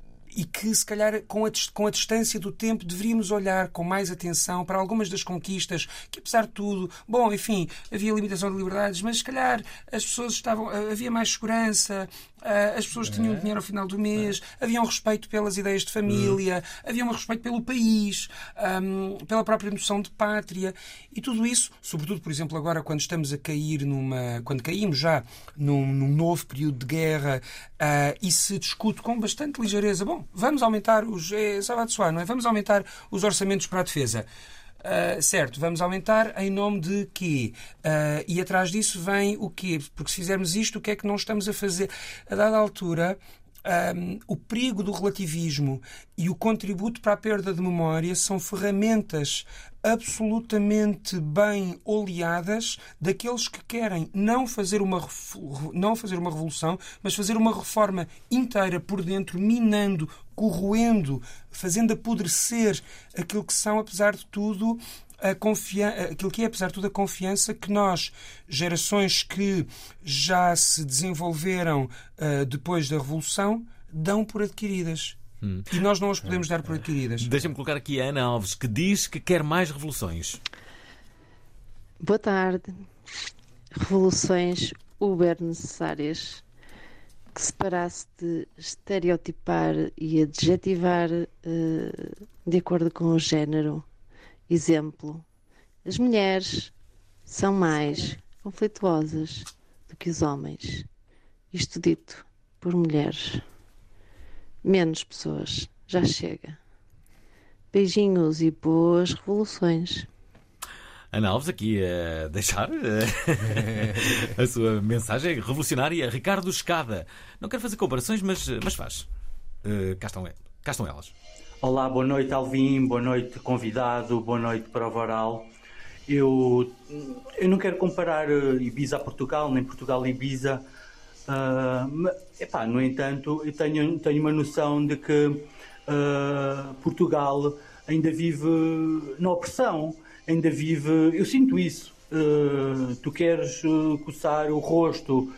E que, se calhar, com a, com a distância do tempo, deveríamos olhar com mais atenção para algumas das conquistas que, apesar de tudo, bom, enfim, havia limitação de liberdades, mas, se calhar, as pessoas estavam... havia mais segurança, as pessoas tinham dinheiro ao final do mês, havia um respeito pelas ideias de família, havia um respeito pelo país, um, pela própria noção de pátria, e tudo isso, sobretudo, por exemplo, agora, quando estamos a cair numa... quando caímos já num, num novo período de guerra, uh, e se discute com bastante ligeireza, bom, vamos aumentar os... É, só de soar, não é? Vamos aumentar os orçamentos para a defesa. Uh, certo, vamos aumentar em nome de quê? Uh, e atrás disso vem o quê? Porque se fizermos isto, o que é que não estamos a fazer? A dada altura, um, o perigo do relativismo e o contributo para a perda de memória são ferramentas absolutamente bem oleadas daqueles que querem não fazer uma, não fazer uma revolução, mas fazer uma reforma inteira por dentro, minando, corroendo, fazendo apodrecer aquilo que são, apesar de tudo, a confiança, aquilo que é, apesar de tudo, a confiança que nós, gerações que já se desenvolveram uh, depois da Revolução, dão por adquiridas. Hum. E nós não as podemos dar por adquiridas. Deixa-me colocar aqui a Ana Alves, que diz que quer mais revoluções. Boa tarde. Revoluções uber necessárias, que se parasse de estereotipar e adjetivar uh, de acordo com o género. Exemplo, as mulheres são mais conflituosas do que os homens. Isto dito por mulheres. Menos pessoas. Já chega. Beijinhos e boas revoluções. Ana Alves aqui a deixar a sua mensagem revolucionária. Ricardo Escada. Não quero fazer comparações, mas, mas faz. Uh, cá, estão, cá estão elas. Olá, boa noite, Alvin. Boa noite, convidado. Boa noite, Prova Oral. Eu, eu não quero comparar Ibiza a Portugal, nem Portugal a Ibiza. Uh, mas, epá, no entanto, eu tenho, tenho uma noção de que uh, Portugal ainda vive na opressão, ainda vive... Eu sinto isso. Uh, tu queres uh, coçar o rosto,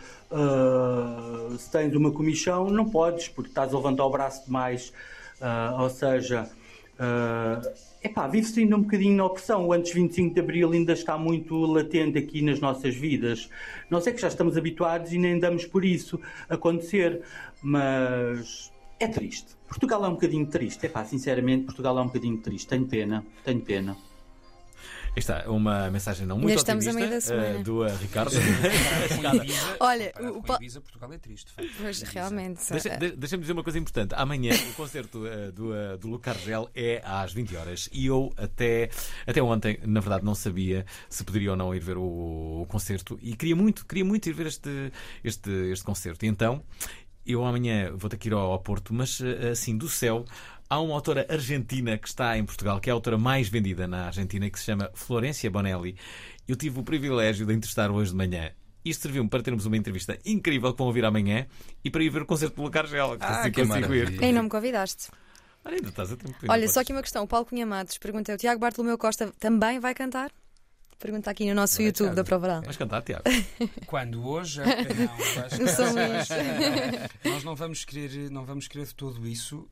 uh, se tens uma comichão, não podes, porque estás a levantar o braço demais. Uh, ou seja, uh, epá, vive-se ainda um bocadinho na opressão. O antes vinte e cinco de Abril ainda está muito latente aqui nas nossas vidas. Nós é que já estamos habituados e nem damos por isso acontecer, mas é triste. Portugal é um bocadinho triste, epá, sinceramente, Portugal é um bocadinho triste. Tenho pena, tenho pena. Está uma mensagem não muito estamos otimista a meio da semana. uh, do uh, Ricardo. Olha, o, o pa... Ibiza, Portugal é triste. Pois, realmente. Deixa, de, Deixa-me dizer uma coisa importante. Amanhã o concerto uh, do, uh, do Luca Argel é às vinte horas e eu até, até ontem, na verdade, não sabia se poderia ou não ir ver o, o concerto e queria muito, queria muito ir ver este, este, este concerto. E então, eu amanhã vou ter que ir ao, ao Porto, mas assim, do céu. Há uma autora argentina que está em Portugal, que é a autora mais vendida na Argentina, que se chama Florencia Bonelli. Eu tive o privilégio de entrevistar hoje de manhã. Isto serviu-me para termos uma entrevista incrível que vão ouvir amanhã e para ir ver o concerto do Luca Argel. Ah, assim que maravilha. E não me convidaste. Olha, ainda estás a tempo. Olha, só aqui uma questão. O Paulo Cunha Matos pergunta: o Tiago Bartolomeu Costa também vai cantar? Pergunta aqui no nosso Não, YouTube Tiago. da Prova Oral. Vais cantar, Tiago? Quando? Hoje? Não, eu acho No São Luís. Nós não vamos querer, não vamos querer de tudo isso.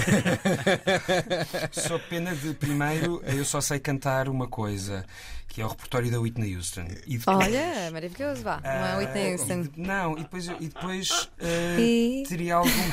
Só pena de, primeiro, eu só sei cantar uma coisa, que é o repertório da Whitney Houston. E depois, olha, maravilhoso, vá. Não é Whitney Houston. E, não, e depois, e depois uh, e... teria algum...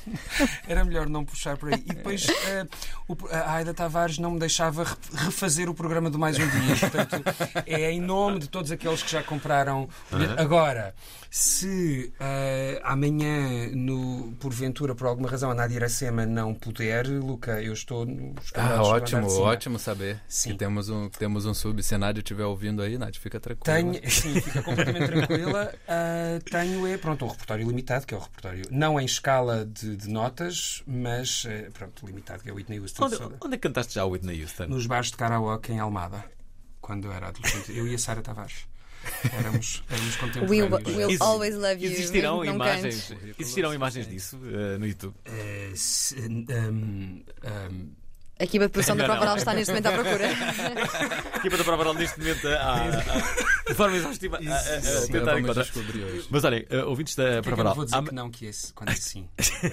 Era melhor não puxar por aí. E depois uh, o, a Aida Tavares não me deixava refazer o programa do Mais um Dia. Portanto, é em nome de todos aqueles que já compraram. Uhum. Agora, se uh, amanhã, no, porventura, por alguma razão, a Nádia Iracema não puder, Luca, eu estou nos Ah, ótimo, ótimo saber. Sim. Que temos um, temos um sub. Se a Nádia estiver ouvindo aí, Nádia, fica tranquila. Tenho, sim, fica completamente tranquila. Uh, tenho é, pronto, um repertório limitado, que é o repertório não em escala de de notas, mas pronto, limitado, que é o Whitney Houston. Onde, onde é que cantaste já o Whitney Houston? Nos bares de karaoke em Almada, quando eu era adolescente. Eu e a Sara Tavares. Éramos, éramos contemporâneos. We'll, we'll always love you. Existirão imagens, existirão imagens disso uh, no YouTube? Uh, se, um, um, A equipa de produção da Prova Oral está neste momento à procura. A equipa da Prova Oral neste momento de forma exaustiva a, a, a tentar encontrar. Mas olhem, uh, ouvintes da Prova Oral. Eu vou dizer Am... que não, que esse, quando é sim.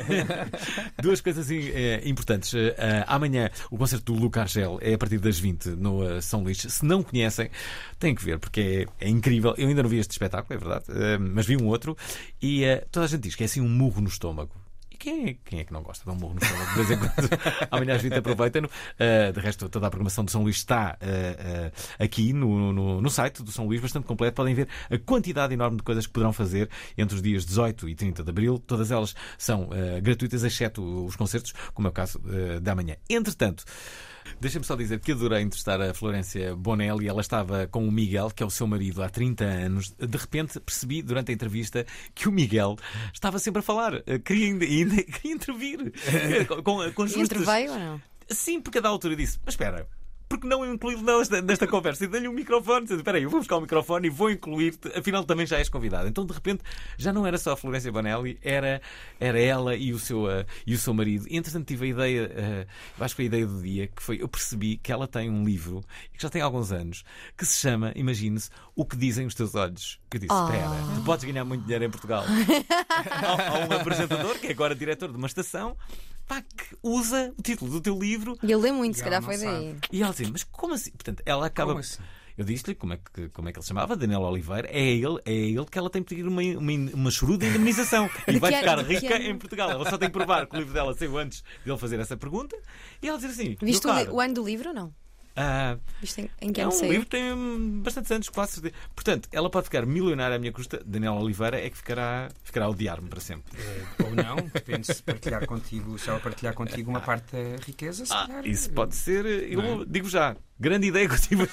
Duas coisas eh, importantes. Uh, amanhã o concerto do Luca Argel é a partir das vinte no uh, São Luís. Se não conhecem, têm que ver, porque é, é incrível. Eu ainda não vi este espetáculo, é verdade, uh, mas vi um outro e uh, toda a gente diz que é assim um murro no estômago. Quem é, quem é que não gosta de um murro no estômago? De vez em quando, amanhã às vinte aproveitem-no. Uh, de resto, toda a programação do São Luís está uh, uh, aqui no, no, no site do São Luís, bastante completo. Podem ver a quantidade enorme de coisas que poderão fazer entre os dias dezoito e trinta de abril. Todas elas são uh, gratuitas, exceto os concertos, como é o caso uh, da manhã. Entretanto, deixa-me só dizer que adorei entrevistar a Florencia Bonelli. Ela estava com o Miguel, que é o seu marido, há trinta anos. De repente percebi durante a entrevista que o Miguel estava sempre a falar. Queria, ainda, ainda, queria intervir. Com, com justas. Interveio ou não? Sim, porque a da altura disse: mas espera, porque não incluí-lo nesta, nesta conversa? E dei-lhe um microfone. Disse: espera aí, eu vou buscar o microfone e vou incluir-te. Afinal, também já és convidado. Então, de repente, já não era só a Florencia Bonelli, era, era ela e o, seu, uh, e o seu marido. E, entretanto, tive a ideia, uh, acho que foi a ideia do dia, que foi, eu percebi que ela tem um livro, que já tem alguns anos, que se chama, imagine-se, O que Dizem os Teus Olhos. Que eu disse: oh. espera, tu podes ganhar muito dinheiro em Portugal. há, há um apresentador, que é agora diretor de uma estação, pá, que usa o título do teu livro. E ele lê muito, se calhar foi daí. E ela diz: mas como assim? Portanto, ela acaba. Assim? Eu disse-lhe como é, que, como é que ele se chamava, Daniel Oliveira. É ele, é ele que ela tem que pedir uma, uma, uma choruda indemnização. E vai ficar rica em Portugal. Ela só tem que provar que o livro dela saiu antes de ele fazer essa pergunta. E ela diz assim: viste o, o ano do livro ou não? Ah, Isto em, em que é um sei? livro que tem bastantes anos, quase. De... Portanto, ela pode ficar milionária à minha custa. Daniel Oliveira é que ficará, ficará a odiar-me para sempre. Uh, ou não, depende se partilhar contigo, se ela partilhar contigo uma parte da riqueza. Se ah, calhar, isso pode ser. Eu é? digo já. Grande ideia que eu tive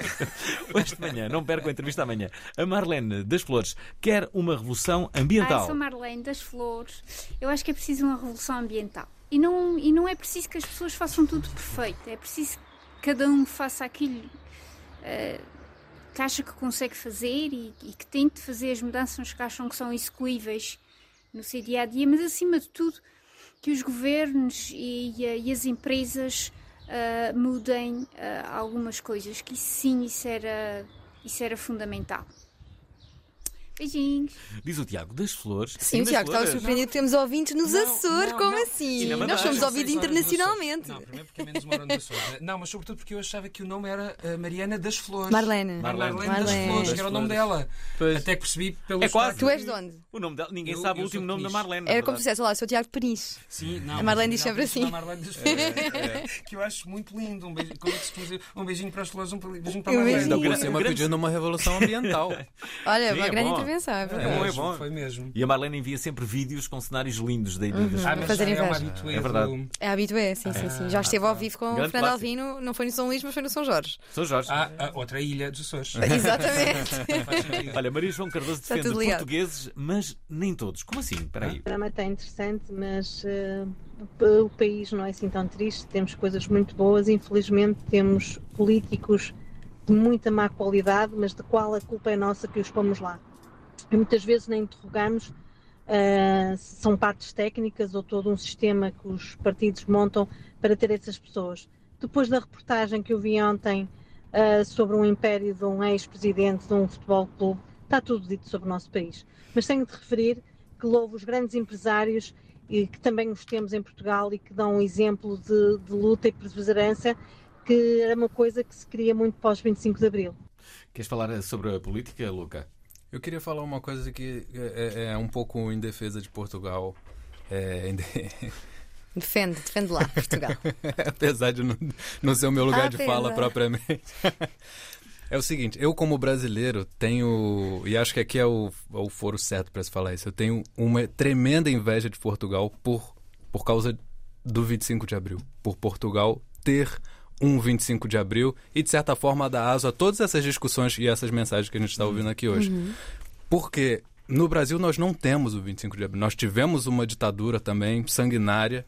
hoje de manhã. Não percam a entrevista amanhã. A Marlene das Flores quer uma revolução ambiental. Ah, eu sou Marlene das Flores. Eu acho que é preciso uma revolução ambiental. E não, e não é preciso que as pessoas façam tudo perfeito. É preciso que cada um faça aquilo uh, que acha que consegue fazer e, e que tente fazer as mudanças que acham que são execuíveis no seu dia-a-dia. Mas, acima de tudo, que os governos e, e as empresas Uh, mudem uh, algumas coisas, que sim, isso era, isso era fundamental. Beijinhos. Diz o Tiago das Flores. Sim, o Tiago estava surpreendido que temos ouvintes nos não, Açores. Não, como não. assim? Nós somos ouvidos internacionalmente. Não, primeiro porque é menos uma hora nos Açores. Não, mas sobretudo porque eu achava que o nome era uh, Mariana das Flores. Marlene. Marlene, Marlene das Flores, que era o nome dela. Pois. Até que percebi pelo É quase. Tu és de onde? O nome dela. Ninguém eu, sabe eu o último nome da Marlene. Era como se dissesse, olá, sou o Tiago de Peniche. Sim, não. A Marlene diz sempre assim. A Marlene das Flores. É, é. Que eu acho muito lindo. Um beijinho, como se dizer, um beijinho para as flores, um beijinho para a Marlene. Ainda por cima pedindo uma revolução ambiental. Olha, uma grande intervenção. É bom, é bom. Foi mesmo. E a Marlene envia sempre vídeos com cenários lindos da Ilha das Flores. Ah, fazer é uma habitué. É verdade. É habitué, sim, sim, sim. Já esteve ao vivo com o Fernando Alvino, não foi no São Luís, mas foi no São Jorge. São Jorge. Ah, a outra ilha dos Açores. Exatamente. Olha, Maria João Cardoso defende portugueses, mas nem todos. Como assim? Espera aí. O programa está interessante, mas uh, o país não é assim tão triste. Temos coisas muito boas. Infelizmente, temos políticos de muita má qualidade, mas de qual a culpa é nossa que os pomos lá. E muitas vezes nem interrogamos uh, se são partes técnicas ou todo um sistema que os partidos montam para ter essas pessoas. Depois da reportagem que eu vi ontem uh, sobre um império de um ex-presidente de um futebol clube, está tudo dito sobre o nosso país. Mas tenho de referir que louvo os grandes empresários e que também os temos em Portugal e que dão um exemplo de, de luta e perseverança, que é uma coisa que se cria muito pós vinte e cinco de Abril. Queres falar sobre a política, Luca? Eu queria falar uma coisa que é, é um pouco em defesa de Portugal. É, de... Defende, defende lá, Portugal. Apesar de não, não ser o meu lugar Apesar. de fala propriamente. É o seguinte, eu como brasileiro tenho, e acho que aqui é o, é o foro certo para se falar isso, eu tenho uma tremenda inveja de Portugal por, por causa do vinte e cinco de abril. Por Portugal ter um vinte e cinco de abril e, de certa forma, dar aso a todas essas discussões e essas mensagens que a gente está ouvindo aqui hoje. Uhum. Porque no Brasil nós não temos o vinte e cinco de abril. Nós tivemos uma ditadura também sanguinária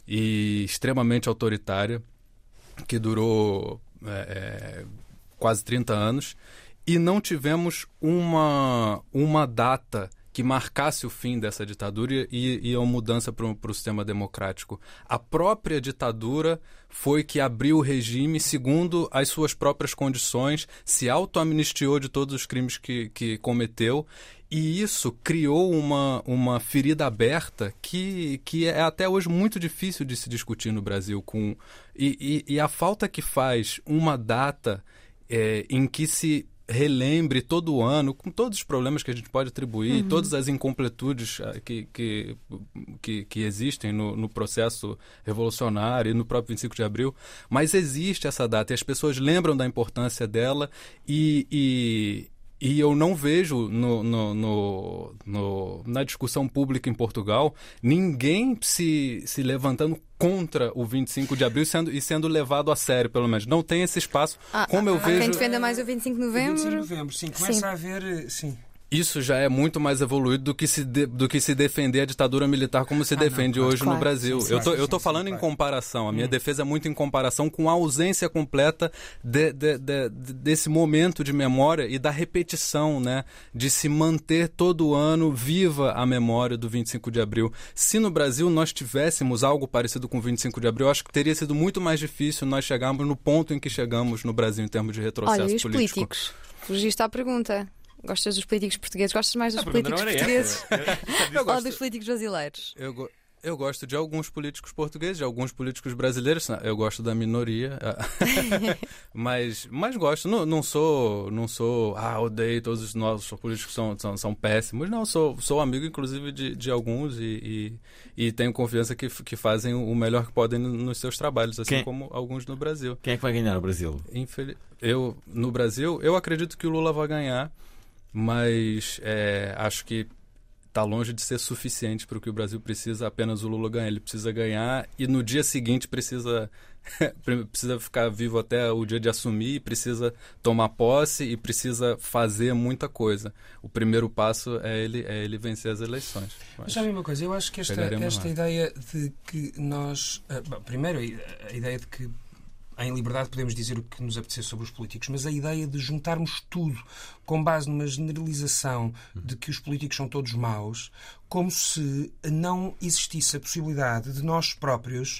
e extremamente autoritária que durou é, é, quase trinta anos e não tivemos uma, uma data que marcasse o fim dessa ditadura e, e a mudança para o sistema democrático. A própria ditadura foi que abriu o regime segundo as suas próprias condições, se auto-amnistiou de todos os crimes que, que cometeu, e isso criou uma, uma ferida aberta que, que é até hoje muito difícil de se discutir no Brasil. Com, e, e, e a falta que faz uma data é, em que se relembre todo ano, com todos os problemas que a gente pode atribuir, uhum. todas as incompletudes que, que, que, que existem no, no processo revolucionário e no próprio vinte e cinco de abril, mas existe essa data e as pessoas lembram da importância dela e... e E eu não vejo no, no, no, no, na discussão pública em Portugal ninguém se, se levantando contra o vinte e cinco de abril sendo, e sendo levado a sério, pelo menos. Não tem esse espaço. Ah, como eu há vejo... quem defenda mais o vinte e cinco de novembro? vinte e cinco de novembro, sim. Começa sim. a haver... Sim. Isso já é muito mais evoluído do que se, de, do que se defender a ditadura militar como se ah, defende não, claro, hoje claro, no Brasil. Sim, eu tô, eu tô sim, falando sim, em claro. comparação. A minha hum. defesa é muito em comparação com a ausência completa de, de, de, de, desse momento de memória e da repetição, né? De se manter todo ano viva a memória do vinte e cinco de abril. Se no Brasil nós tivéssemos algo parecido com o vinte e cinco de abril, eu acho que teria sido muito mais difícil nós chegarmos no ponto em que chegamos no Brasil em termos de retrocesso Olha, e os político. políticos? Fugiste à pergunta. Gostas dos políticos portugueses? Gostas mais dos políticos portugueses? Eu gosto, ou dos políticos brasileiros? Eu, go, eu gosto de alguns políticos portugueses, de alguns políticos brasileiros. Eu gosto da minoria. mas, mas gosto. Não, não sou... Não sou ah, odeio todos os nossos políticos são, são, são péssimos. Não, sou, sou amigo, inclusive, de, de alguns e, e, e tenho confiança que, que fazem o melhor que podem nos seus trabalhos, assim Quem? como alguns no Brasil. Quem é que vai ganhar no Brasil? Infeliz... Eu, no Brasil, eu acredito que o Lula vai ganhar. Mas é, acho que está longe de ser suficiente para o que o Brasil precisa, apenas o Lula ganhar. Ele precisa ganhar e no dia seguinte precisa, precisa ficar vivo até o dia de assumir, precisa tomar posse e precisa fazer muita coisa. O primeiro passo é ele, é ele vencer as eleições. Mas sabe uma coisa, eu acho que esta, esta ideia de que nós... Uh, bom, primeiro, a, a ideia de que em liberdade podemos dizer o que nos apetecer sobre os políticos, mas a ideia de juntarmos tudo com base numa generalização de que os políticos são todos maus, como se não existisse a possibilidade de nós próprios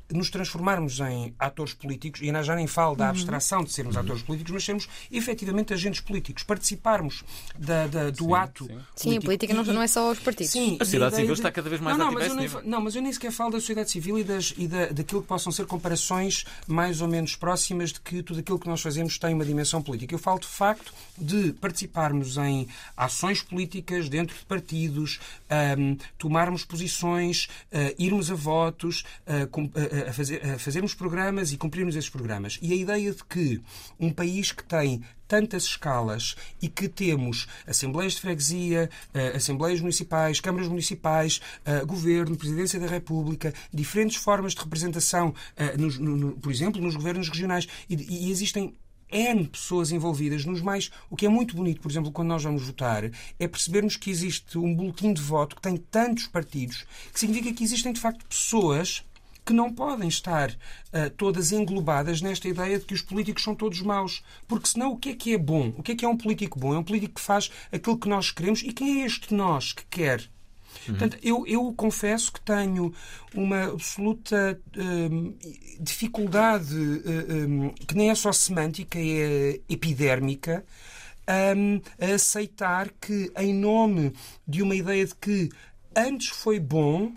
nos transformarmos em atores políticos, e já nem falo da abstração de sermos uhum. atores políticos, mas sermos efetivamente agentes políticos, participarmos da, da, do sim, ato sim. político. Sim, a política não, não é só os partidos. Sim, a sociedade civil de... está cada vez mais não, não, ativa mas eu nem, não, mas eu nem sequer falo da sociedade civil e, das, e da, daquilo que possam ser comparações mais ou menos próximas de que tudo aquilo que nós fazemos tem uma dimensão política. Eu falo de facto de participarmos em ações políticas dentro de partidos, um, tomarmos posições, uh, irmos a votos, uh, com, uh, a, fazer, a fazermos programas e cumprirmos esses programas. E a ideia de que um país que tem tantas escalas e que temos assembleias de freguesia, uh, assembleias municipais, câmaras municipais, uh, governo, presidência da República, diferentes formas de representação, uh, nos, no, no, por exemplo, nos governos regionais, e, e existem N pessoas envolvidas nos mais... O que é muito bonito, por exemplo, quando nós vamos votar, é percebermos que existe um boletim de voto que tem tantos partidos, que significa que existem, de facto, pessoas que não podem estar uh, todas englobadas nesta ideia de que os políticos são todos maus. Porque senão o que é que é bom? O que é que é um político bom? É um político que faz aquilo que nós queremos. E quem é este nós que quer? Uhum. Portanto, eu, eu confesso que tenho uma absoluta hum, dificuldade, hum, que nem é só semântica, é epidérmica, hum, a aceitar que, em nome de uma ideia de que antes foi bom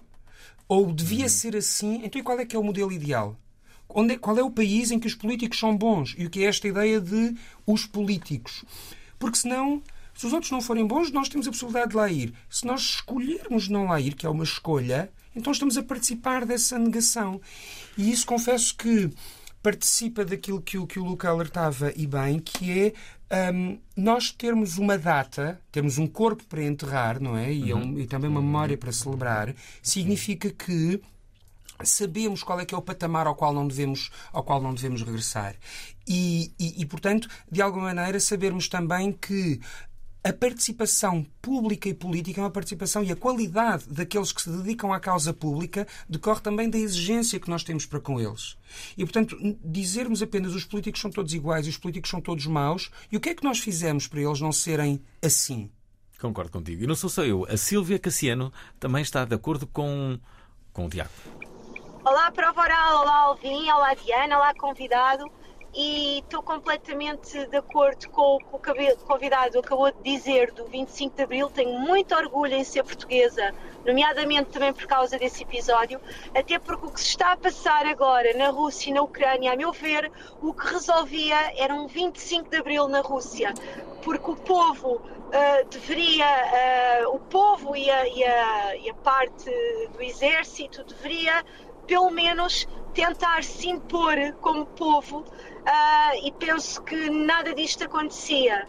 ou devia uhum. ser assim, então e qual é que é o modelo ideal? Onde é, qual é o país em que os políticos são bons? E o que é esta ideia de os políticos? Porque senão... Se os outros não forem bons, nós temos a possibilidade de lá ir. Se nós escolhermos não lá ir, que é uma escolha, então estamos a participar dessa negação. E isso, confesso que participa daquilo que o, que o Luca alertava, e bem, que é um, nós termos uma data, termos um corpo para enterrar, não é? E, uhum. é um, e também uma memória para celebrar, significa que sabemos qual é que é o patamar ao qual não devemos, ao qual não devemos regressar. E, e, e, portanto, de alguma maneira, sabermos também que a participação pública e política é uma participação, e a qualidade daqueles que se dedicam à causa pública decorre também da exigência que nós temos para com eles. E, portanto, dizermos apenas os políticos são todos iguais e os políticos são todos maus, e o que é que nós fizemos para eles não serem assim? Concordo contigo. E não sou só eu. A Sílvia Cassiano também está de acordo com, com o Tiago. Olá, Prova Oral. Olá, Alvin. Olá, Diana. Olá, convidado. E estou completamente de acordo com o que o convidado acabou de dizer do vinte e cinco de Abril. Tenho muito orgulho em ser portuguesa, nomeadamente também por causa desse episódio, até porque o que se está a passar agora na Rússia e na Ucrânia, a meu ver, o que resolvia era um vinte e cinco de Abril na Rússia, porque o povo uh, deveria, uh, o povo e a, e, a, e a parte do exército deveria, pelo menos, tentar se impor como povo, uh, e penso que nada disto acontecia.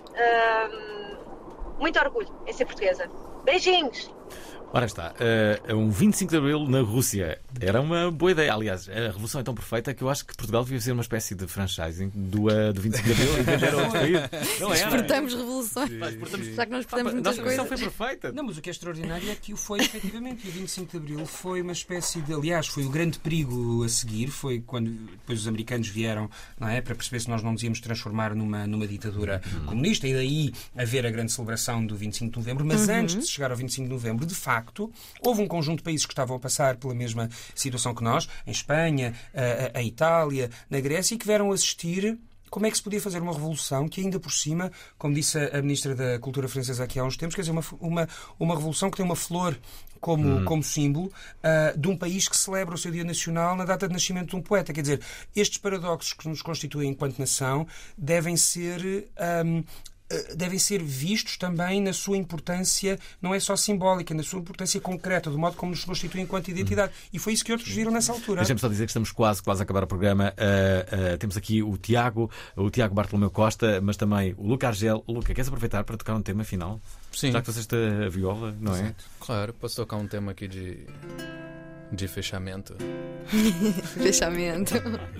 Uh, muito orgulho em ser portuguesa. Beijinhos! Ora está, uh, um vinte e cinco de Abril na Rússia. Era uma boa ideia. Aliás, a revolução é tão perfeita que eu acho que Portugal devia ser uma espécie de franchising do, uh, do vinte e cinco de Abril e vender a outro país. Não é? Exportamos revoluções. Sim. Já que nós exportamos ah, muitas nossa coisas. A revolução foi perfeita. Não, mas o que é extraordinário é que o foi efetivamente. E o vinte e cinco de Abril foi uma espécie de... Aliás, foi o grande perigo a seguir. Foi quando depois os americanos vieram, não é, para perceber se nós não nos íamos transformar numa, numa ditadura uhum. comunista, e daí haver a grande celebração do vinte e cinco de Novembro. Mas uhum. antes de chegar ao vinte e cinco de Novembro, de facto, houve um conjunto de países que estavam a passar pela mesma situação que nós, em Espanha, a, a Itália, na Grécia, e que vieram assistir como é que se podia fazer uma revolução que, ainda por cima, como disse a Ministra da Cultura francesa aqui há uns tempos, quer dizer, uma, uma, uma revolução que tem uma flor como, hum. como símbolo uh, de um país que celebra o seu Dia Nacional na data de nascimento de um poeta. Quer dizer, estes paradoxos que nos constituem enquanto nação devem ser... Um, devem ser vistos também na sua importância, não é só simbólica, na sua importância concreta, do modo como nos constitui enquanto identidade. E foi isso que outros viram nessa altura. Deixa-me só dizer que estamos quase, quase a acabar o programa. Uh, uh, temos aqui o Tiago, o Tiago Bartolomeu Costa, mas também o Luca Argel. Luca, queres aproveitar para tocar um tema final? Sim. Já que trouxeste a viola, não é? Claro, posso tocar um tema aqui de, de fechamento. Fechamento.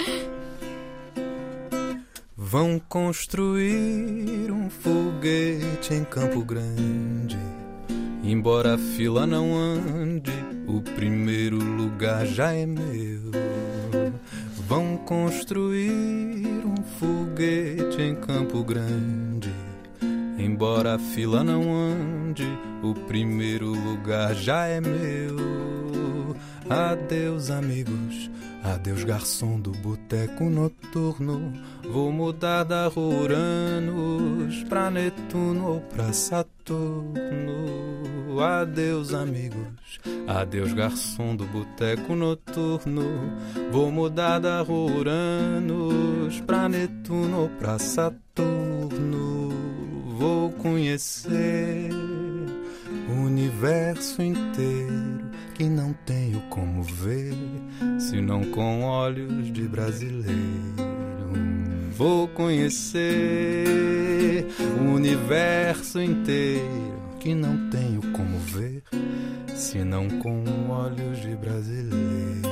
Vão construir um foguete em Campo Grande. Embora a fila não ande, o primeiro lugar já é meu. Vão construir um foguete em Campo Grande. Embora a fila não ande, o primeiro lugar já é meu. Adeus, amigos. Adeus, garçom do boteco noturno. Vou mudar da rua Uranus pra Netuno ou pra Saturno. Adeus, amigos. Adeus, garçom do boteco noturno. Vou mudar da rua Uranus pra Netuno ou pra Saturno. Vou conhecer o universo inteiro que não tenho como ver, senão com olhos de brasileiro. Vou conhecer o universo inteiro que não tenho como ver, senão com olhos de brasileiro.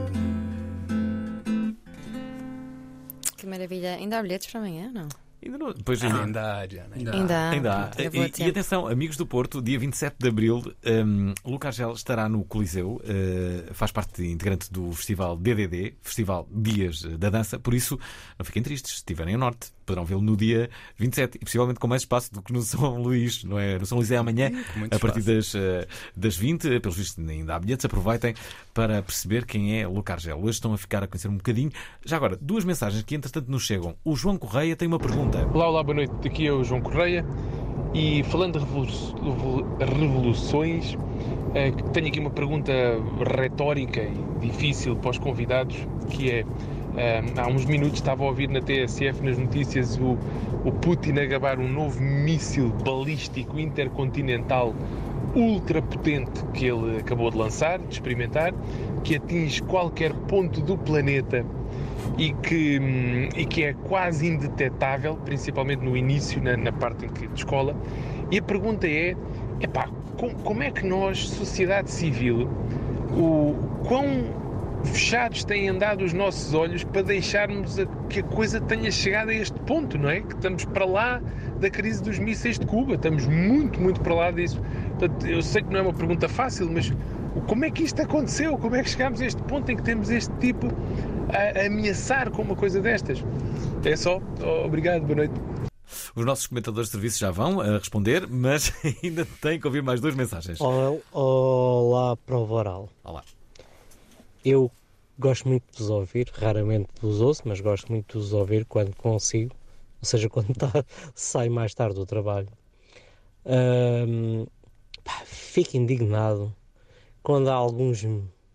Que maravilha. Ainda há bilhetes para amanhã, não? Ainda não. Pois Ah, ainda, ainda há, Diana, ainda há. Ainda há. Ainda há. Eu vou a E, e tempo. atenção, amigos do Porto, dia vinte e sete de abril, um, Luca Argel estará no Coliseu, uh, faz parte integrante do Festival D D D, Festival Dias da Dança, por isso não fiquem tristes, se estiverem a norte, poderão vê-lo no dia vinte e sete e possivelmente com mais espaço do que no São Luís, não é? No São Luís é amanhã, a partir das, uh, das vinte, pelos vistos ainda há bilhetes, aproveitem para perceber quem é Luca Argel. Hoje estão a ficar a conhecer um bocadinho. Já agora, duas mensagens que entretanto nos chegam. O João Correia tem uma pergunta. Olá, olá, boa noite. Aqui é o João Correia e falando de revolu- revoluções, eh, tenho aqui uma pergunta retórica e difícil para os convidados, que é, eh, há uns minutos estava a ouvir na T S F, nas notícias, o, o Putin a gabar um novo míssil balístico intercontinental ultrapotente que ele acabou de lançar, de experimentar, que atinge qualquer ponto do planeta e que, e que é quase indetetável, principalmente no início, na, na parte em que descola. E a pergunta é, epá, como, como é que nós, sociedade civil, o quão fechados têm andado os nossos olhos para deixarmos a, que a coisa tenha chegado a este ponto, não é? Que estamos para lá da crise dos mísseis de Cuba, estamos muito, muito para lá disso. Portanto, eu sei que não é uma pergunta fácil, mas como é que isto aconteceu? Como é que chegámos a este ponto em que temos este tipo a, a ameaçar com uma coisa destas? É só. Obrigado, boa noite. Os nossos comentadores de serviço já vão a responder, mas ainda têm que ouvir mais duas mensagens. Olá, olá Prova Oral. Olá. Eu gosto muito de vos ouvir, raramente vos ouço, mas gosto muito de vos ouvir quando consigo, ou seja, quando tá, saio mais tarde do trabalho. Hum, pá, fico indignado quando há alguns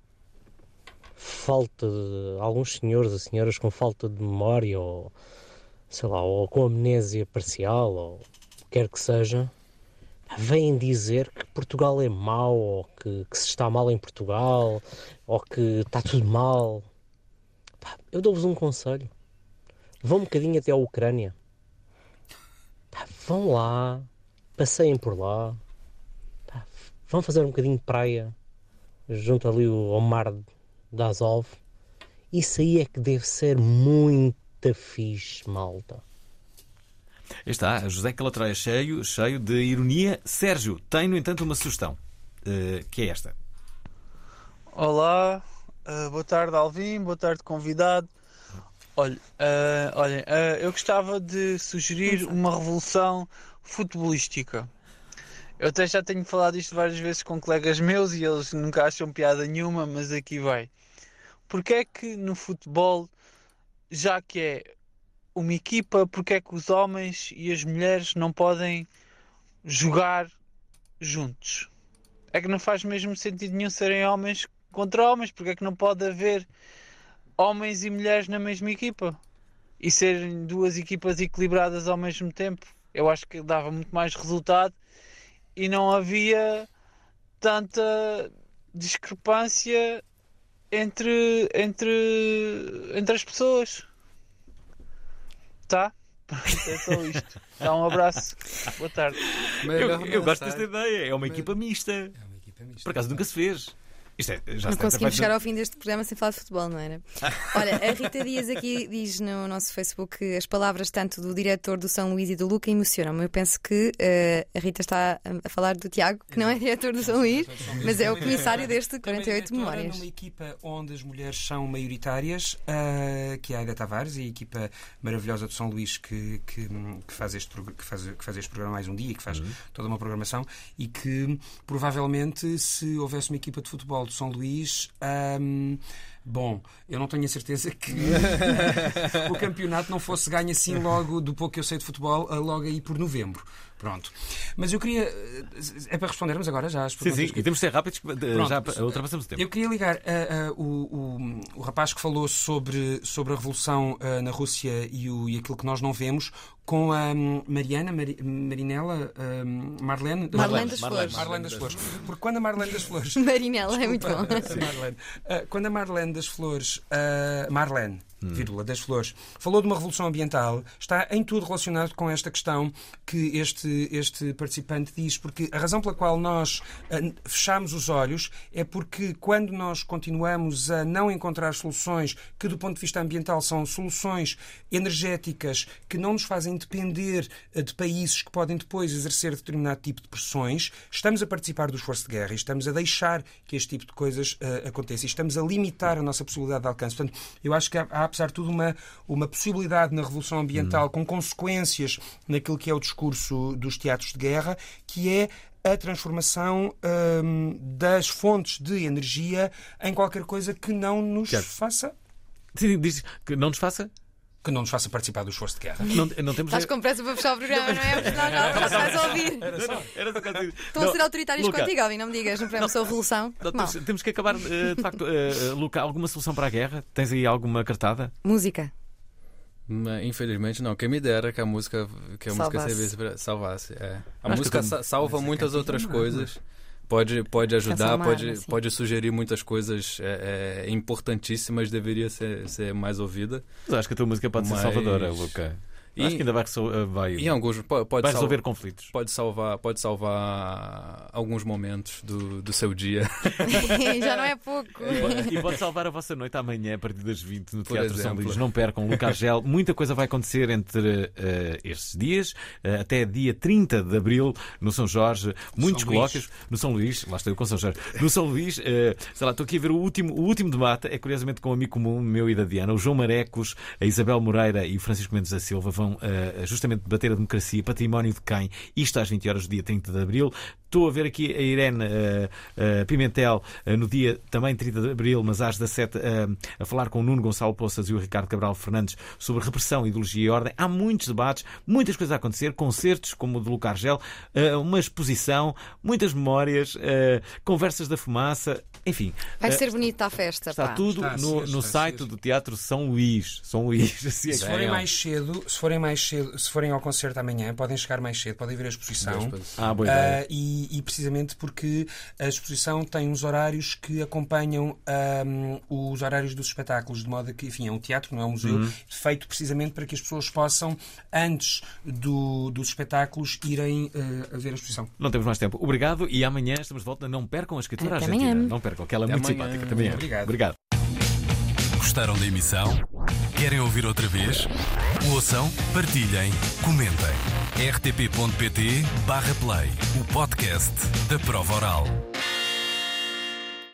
falta de, alguns senhores ou senhoras com falta de memória ou sei lá, ou com amnésia parcial ou o que quer que seja, vêm dizer que Portugal é mau ou que, que se está mal em Portugal ou que está tudo mal. Pá, eu dou-vos um conselho, vão um bocadinho até a Ucrânia, pá, vão lá, passeiem por lá, pá, vão fazer um bocadinho de praia junto ali ao mar de Azov. Isso aí é que deve ser muito fixe, malta. Aí está, José Calatrava cheio, cheio de ironia. Sérgio tem, no entanto, uma sugestão, uh, que é esta. Olá, uh, boa tarde Alvin, boa tarde convidado. Olha, uh, olhem, uh, eu gostava de sugerir uma revolução futebolística. Eu até já tenho falado isto várias vezes com colegas meus e eles nunca acham piada nenhuma, mas aqui vai. Porque é que no futebol, já que é uma equipa, porque é que os homens e as mulheres não podem jogar juntos? É que não faz mesmo sentido nenhum serem homens contra homens, porque é que não pode haver homens e mulheres na mesma equipa e serem duas equipas equilibradas ao mesmo tempo? Eu acho que dava muito mais resultado e não havia tanta discrepância entre, entre, entre as pessoas. Tá? É só isto. Dá um abraço. Boa tarde. Eu, eu gosto desta ideia. É uma equipa mista. É uma equipa mista. Por acaso nunca se fez. Isto é, já não conseguimos chegar ao fim deste programa sem falar de futebol, não era? Olha, a Rita Dias aqui diz no nosso Facebook que as palavras tanto do diretor do São Luís e do Luca emocionam-me. Eu penso que uh, a Rita está a falar do Tiago, que não é diretor do São Luís, mas é o comissário deste quarenta e oito Memórias. Numa equipa onde as mulheres são maioritárias, uh, que é a Aida Tavares e a equipa maravilhosa do São Luís que, que, que, faz, este, que, faz, que faz este programa mais um dia, que faz uhum. toda uma programação e que provavelmente se houvesse uma equipa de futebol de São Luís. Um, bom, eu não tenho a certeza que o campeonato não fosse ganho assim logo, do pouco que eu sei de futebol, logo aí por novembro. Pronto. Mas eu queria... É para respondermos agora já às perguntas? Sim, sim. Que... E temos de ser rápidos, Pronto. Já ultrapassamos o tempo. Eu queria ligar uh, uh, o, o, o rapaz que falou sobre, sobre a revolução uh, na Rússia e, o, e aquilo que nós não vemos com a um, Mariana, Mari, Marinela, um, Marlene... Marlene das Marlene, Flores. Marlene das Flores. Porque quando a Marlene das Flores... Marinela, é muito bom. Marlene. Uh, quando a Marlene das Flores... Uh, Marlene... Hum. Vírgula, das Flores, falou de uma revolução ambiental, está em tudo relacionado com esta questão que este, este participante diz, porque a razão pela qual nós uh, fechamos os olhos é porque quando nós continuamos a não encontrar soluções que do ponto de vista ambiental são soluções energéticas que não nos fazem depender uh, de países que podem depois exercer determinado tipo de pressões, estamos a participar do esforço de guerra e estamos a deixar que este tipo de coisas uh, aconteça e estamos a limitar a nossa possibilidade de alcance. Portanto, eu acho que há, há apesar de tudo, uma, uma possibilidade na revolução ambiental hum. com consequências naquilo que é o discurso dos teatros de guerra, que é a transformação hum, das fontes de energia em qualquer coisa que não nos claro. faça... Sim, diz que não nos faça... que não nos faça participar do esforço de guerra. Não, não temos... Estás com pressa para fechar o programa, não é? Porque não, não, não vais ouvir. Era só, era só Estão a ser autoritários Luca. contigo, Alvin, não me digas, no programa sobre revolução. Não, temos, temos que acabar, uh, de facto, uh, Luca, alguma solução para a guerra? Tens aí alguma cartada? Música. Infelizmente não, quem me dera que a música, que a música servisse para salvasse. É. A Acho música sa salva muitas outras coisas. Pode, pode ajudar, pode, assim. pode sugerir muitas coisas é, é, importantíssimas, deveria ser, ser mais ouvida. Mas acho que a tua música pode Mas... ser salvadora, Luca. E, acho que ainda vai, vai, em alguns, pode, pode vai resolver conflitos. Pode salvar, pode salvar alguns momentos do, do seu dia. Já não é pouco. E pode, e pode salvar a vossa noite amanhã a partir das vinte no Teatro São Luís. Não percam, Luca Argel. Muita coisa vai acontecer entre uh, estes dias, uh, até dia trinta de abril, no São Jorge. Muitos São colóquios. Luís. No São Luís, lá estou eu com São Jorge. No São Luís, uh, sei lá, estou aqui a ver o último, o último debate. É curiosamente com um amigo comum, meu e da Diana, o João Marecos, a Isabel Moreira e o Francisco Mendes da Silva vão Uh, justamente debater a democracia, património de quem, isto às vinte horas do dia trinta de abril. Estou a ver aqui a Irene uh, uh, Pimentel uh, no dia também trinta de abril, mas às dezassete, uh, a falar com o Nuno Gonçalo Poças e o Ricardo Cabral Fernandes sobre repressão, ideologia e ordem. Há muitos debates, muitas coisas a acontecer, concertos como o de Luca Argel, uh, uma exposição, muitas memórias, uh, conversas da fumaça, enfim. Vai uh, ser bonita a festa. Está pá. tudo está no, ser, no site ser. do Teatro São Luís. São Luís. Assim é se forem mais cedo, se forem mais cedo, se forem ao concerto amanhã, podem chegar mais cedo, podem ver a exposição. Ah, boa ideia. Uh, e, e precisamente porque a exposição tem uns horários que acompanham um, os horários dos espetáculos, de modo que, enfim, é um teatro, não é um museu, uhum. feito precisamente para que as pessoas possam, antes do, dos espetáculos, irem uh, a ver a exposição. Não temos mais tempo. Obrigado e amanhã estamos de volta. Não percam a escritora Até argentina. Amanhã. Não percam, que ela é muito amanhã. simpática também. Obrigado. Obrigado. Gostaram da emissão? Querem ouvir outra vez? Ouçam, partilhem, comentem. r t p ponto p t barra play, o podcast da Prova Oral.